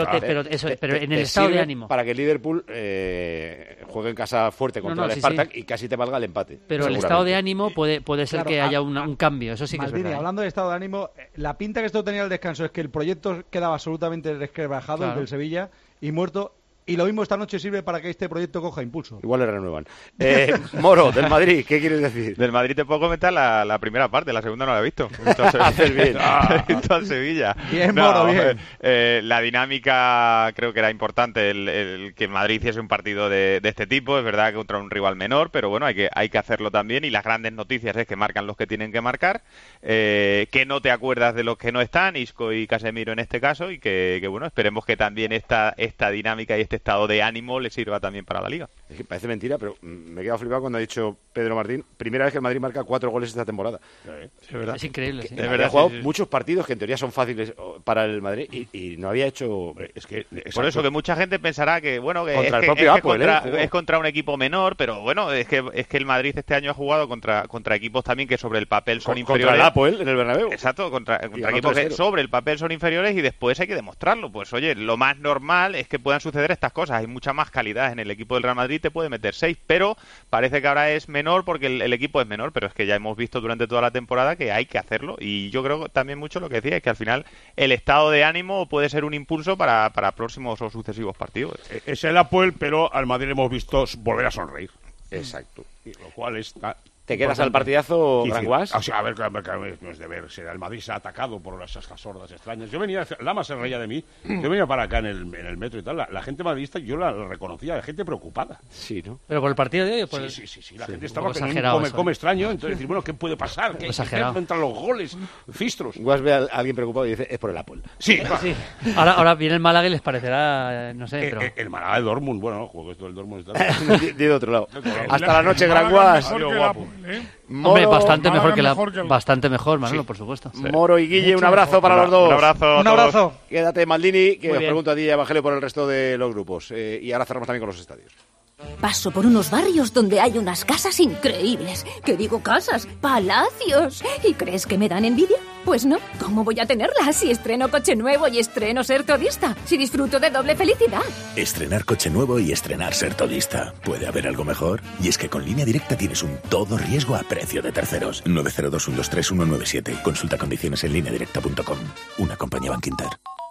Pero en el estado de ánimo. Para que el Liverpool juegue en casa fuerte contra el Spartak y casi te valga el empate. Pero el estado de ánimo puede ser que haya un cambio, eso sí que Maldini, es verdad. Hablando de estado de ánimo, la pinta que esto tenía al descanso es que el proyecto quedaba absolutamente resquebrajado, el del Sevilla, y muerto. Y lo mismo esta noche sirve para que este proyecto coja impulso. Igual le renuevan. Moro, del Madrid, ¿qué quieres decir? Del Madrid te puedo comentar la primera parte, la segunda no la he visto. Haces bien. He visto al Sevilla. Bien, Moro, bien. La dinámica creo que era importante, el que Madrid hiciese un partido de este tipo. Es verdad que contra un rival menor, pero bueno, hay que hacerlo también. Y las grandes noticias es que marcan los que tienen que marcar, que no te acuerdas de los que no están, Isco y Casemiro en este caso, y que bueno, esperemos que también esta dinámica y este estado de ánimo le sirva también para la Liga. Es que parece mentira, pero me he quedado flipado cuando ha dicho Pedro Martín, primera vez que el Madrid marca 4 goles esta temporada. Es verdad. Es increíble, sí. De verdad, ha jugado muchos partidos que en teoría son fáciles para el Madrid y no había hecho... Por eso que mucha gente pensará que, bueno, que contra el propio Apple, es contra un equipo menor, pero bueno, es que el Madrid este año ha jugado contra equipos también que sobre el papel son inferiores. Contra el Apple en el Bernabéu. Exacto, contra equipos que sobre el papel son inferiores y después hay que demostrarlo. Pues oye, lo más normal es que puedan suceder estas cosas. Hay mucha más calidad en el equipo del Real Madrid, te puede meter 6, pero parece que ahora es menor porque el equipo es menor, pero es que ya hemos visto durante toda la temporada que hay que hacerlo. Y yo creo también mucho lo que decía es que al final el estado de ánimo puede ser un impulso para próximos o sucesivos partidos. Es el Apoel, pero al Madrid le hemos visto volver a sonreír. Exacto. Y lo cual está... ¿Te quedas al partidazo, Granguas? O sea, a ver, no es de ver. El Madrid se ha atacado por esas hordas extrañas. Yo venía, Lama se reía de mí. Yo venía para acá en el metro y tal. La gente madridista, yo la reconocía, la gente preocupada. Sí, ¿no? ¿Pero por el partido de hoy? Sí. La gente estaba con un come extraño. Entonces, decir, bueno, ¿qué puede pasar? ¿Qué entran los goles? Fistros. Guas ve a alguien preocupado y dice, es por el Apple. Sí. Ahora viene el Málaga y les parecerá, no sé, pero... El Málaga del Dortmund, bueno, juego esto del Dortmund. De otro lado. Hasta la noche, Granguas. Hombre, bastante mejor, Manolo, por supuesto. Sí. Moro y Guille, un abrazo para los dos. Un abrazo. Quédate, Maldini, que os pregunto a ti, Evangelio, por el resto de los grupos. Y ahora cerramos también con los estadios. Paso por unos barrios donde hay unas casas increíbles. ¿Qué digo casas? ¡Palacios! ¿Y crees que me dan envidia? Pues no. ¿Cómo voy a tenerlas si estreno coche nuevo y estreno ser todista? Si disfruto de doble felicidad. Estrenar coche nuevo y estrenar ser todista. ¿Puede haber algo mejor? Y es que con Línea Directa tienes un todo riesgo a precio de terceros. 902-123-197. Consulta condiciones en lineadirecta.com. Una compañía Bankinter.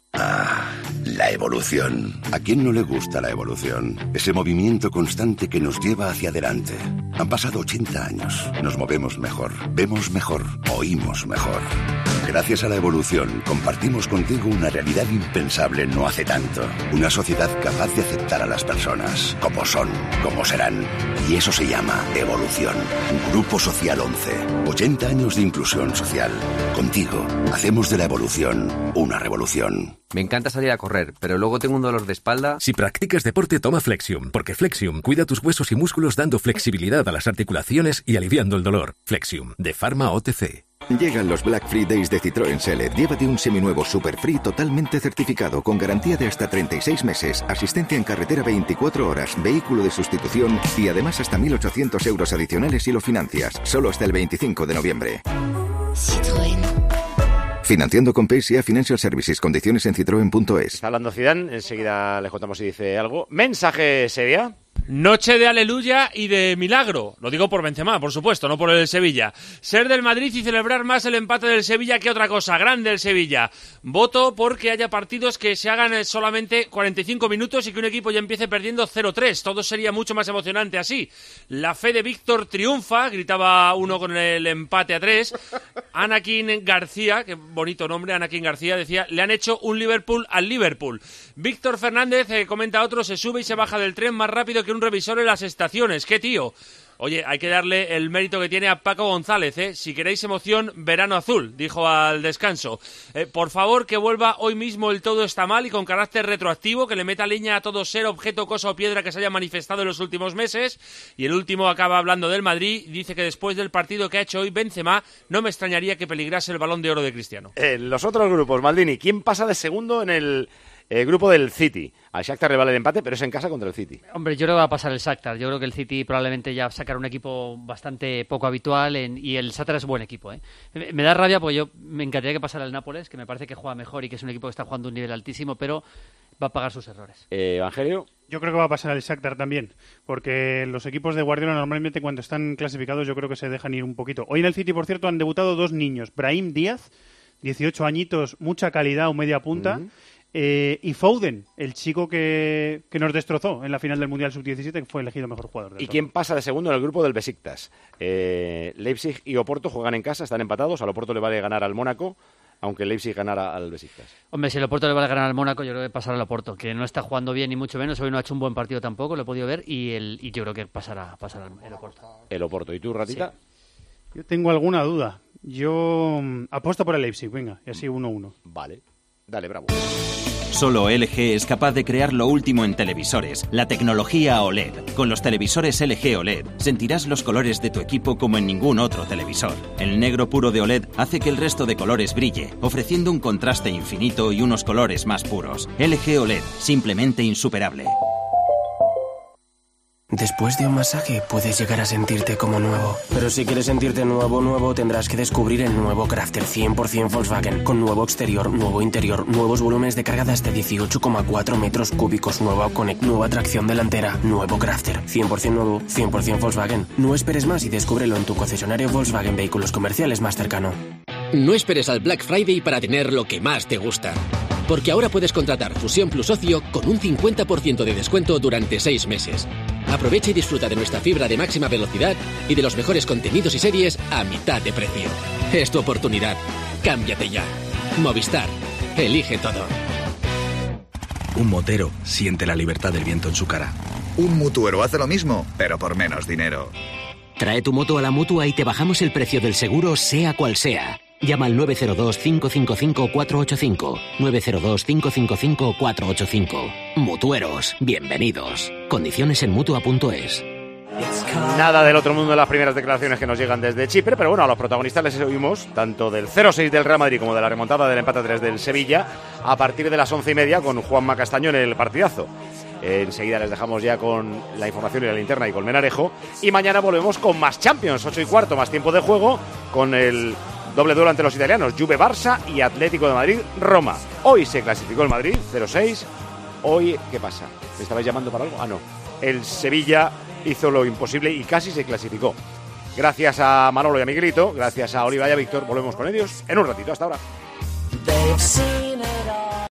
Ah, la evolución. ¿A quién no le gusta la evolución? Ese movimiento constante que nos lleva hacia adelante. Han pasado 80 años. Nos movemos mejor, vemos mejor, oímos mejor. Gracias a la evolución, compartimos contigo una realidad impensable no hace tanto. Una sociedad capaz de aceptar a las personas, como son, como serán. Y eso se llama evolución. Grupo Social 11. 80 años de inclusión social. Contigo, hacemos de la evolución una revolución. Me encanta salir a correr, pero luego tengo un dolor de espalda. Si practicas deporte, toma Flexium, porque Flexium cuida tus huesos y músculos dando flexibilidad a las articulaciones y aliviando el dolor. Flexium, de Pharma OTC. Llegan los Black Free Days de Citroën Select. Llévate un seminuevo Super Free totalmente certificado, con garantía de hasta 36 meses, asistencia en carretera 24 horas, vehículo de sustitución y además hasta 1.800 euros adicionales si lo financias. Solo hasta el 25 de noviembre. Citroën. Financiando con PSA Financial Services. Condiciones en citroen.es. Está hablando Zidane, enseguida le contamos si dice algo. Mensaje, Sevilla. Noche de aleluya y de milagro. Lo digo por Benzema, por supuesto, no por el Sevilla. Ser del Madrid y celebrar más el empate del Sevilla que otra cosa. Grande el Sevilla. Voto porque haya partidos que se hagan solamente 45 minutos y que un equipo ya empiece perdiendo 0-3. Todo sería mucho más emocionante así. La fe de Víctor triunfa, gritaba uno con el empate a 3. Anakin García, qué bonito nombre, Anakin García, decía, le han hecho un Liverpool al Liverpool. Víctor Fernández, comenta otro, se sube y se baja del tren más rápido que un revisor en las estaciones. ¡Qué tío! Oye, hay que darle el mérito que tiene a Paco González, ¿eh? Si queréis emoción, verano azul, dijo al descanso. Por favor, que vuelva hoy mismo el todo está mal y con carácter retroactivo, que le meta leña a todo ser, objeto, cosa o piedra que se haya manifestado en los últimos meses. Y el último acaba hablando del Madrid, dice que después del partido que ha hecho hoy Benzema, no me extrañaría que peligrase el Balón de Oro de Cristiano. Los otros grupos, Maldini, ¿quién pasa de segundo en el grupo del City? Al Shakhtar le vale el empate, pero es en casa contra el City. Hombre, yo creo que va a pasar el Shakhtar. Yo creo que el City probablemente ya sacará un equipo bastante poco habitual y el Shakhtar es buen equipo, ¿eh? Me da rabia porque yo me encantaría que pasara el Nápoles, que me parece que juega mejor y que es un equipo que está jugando a un nivel altísimo, pero va a pagar sus errores. Evangelio. Yo creo que va a pasar el Shakhtar también, porque los equipos de Guardiola normalmente cuando están clasificados yo creo que se dejan ir un poquito. Hoy en el City, por cierto, han debutado dos niños. Brahim Díaz, 18 añitos, mucha calidad, un media punta. Y Foden, el chico que nos destrozó en la final del Mundial Sub-17, que fue elegido mejor jugador del ¿Y quién pasa de segundo en el grupo del Besiktas? Leipzig y Oporto juegan en casa, están empatados. Al Oporto le vale ganar al Mónaco, aunque Leipzig ganara al Besiktas. Hombre, si el Oporto le vale ganar al Mónaco, yo creo que pasará al Oporto, que no está jugando bien ni mucho menos. Hoy no ha hecho un buen partido tampoco, lo he podido ver, y yo creo que pasará el Oporto. El Oporto. ¿Y tú, Ratita? Sí. Yo tengo alguna duda. Yo apuesto por el Leipzig, venga, y así 1-1. Vale. Dale, bravo. Solo LG es capaz de crear lo último en televisores, la tecnología OLED. Con los televisores LG OLED sentirás los colores de tu equipo como en ningún otro televisor. El negro puro de OLED hace que el resto de colores brille, ofreciendo un contraste infinito y unos colores más puros. LG OLED, simplemente insuperable. Después de un masaje puedes llegar a sentirte como nuevo. Pero si quieres sentirte nuevo, tendrás que descubrir el nuevo Crafter 100% Volkswagen. Con nuevo exterior, nuevo interior, nuevos volúmenes de carga de hasta 18,4 metros cúbicos, nueva Connect, nueva tracción delantera, nuevo Crafter 100% nuevo, 100% Volkswagen. No esperes más y descúbrelo en tu concesionario Volkswagen Vehículos Comerciales más cercano. No esperes al Black Friday para tener lo que más te gusta. Porque ahora puedes contratar Fusión Plus Ocio con un 50% de descuento durante 6 meses. Aprovecha y disfruta de nuestra fibra de máxima velocidad y de los mejores contenidos y series a mitad de precio. Es tu oportunidad. Cámbiate ya. Movistar. Elige todo. Un motero siente la libertad del viento en su cara. Un mutuero hace lo mismo, pero por menos dinero. Trae tu moto a la Mutua y te bajamos el precio del seguro, sea cual sea. Llama al 902-555-485. 902-555-485. Mutueros, bienvenidos. Condiciones en Mutua.es. Nada del otro mundo en las primeras declaraciones que nos llegan desde Chipre, pero bueno, a los protagonistas les oímos tanto del 0-6 del Real Madrid como de la remontada del empate 3 del Sevilla a partir de las 11:30 con Juanma Castaño en el partidazo. Enseguida les dejamos ya con la información y la linterna y con Menarejo, y mañana volvemos con más Champions, 8:15, más tiempo de juego, con el doble duelo ante los italianos, Juve-Barça y Atlético de Madrid-Roma. Hoy se clasificó el Madrid, 0-6. Hoy, ¿qué pasa? ¿Me estabais llamando para algo? Ah, no. El Sevilla hizo lo imposible y casi se clasificó. Gracias a Manolo y a Miguelito, gracias a Oliva y a Víctor. Volvemos con ellos en un ratito. Hasta ahora.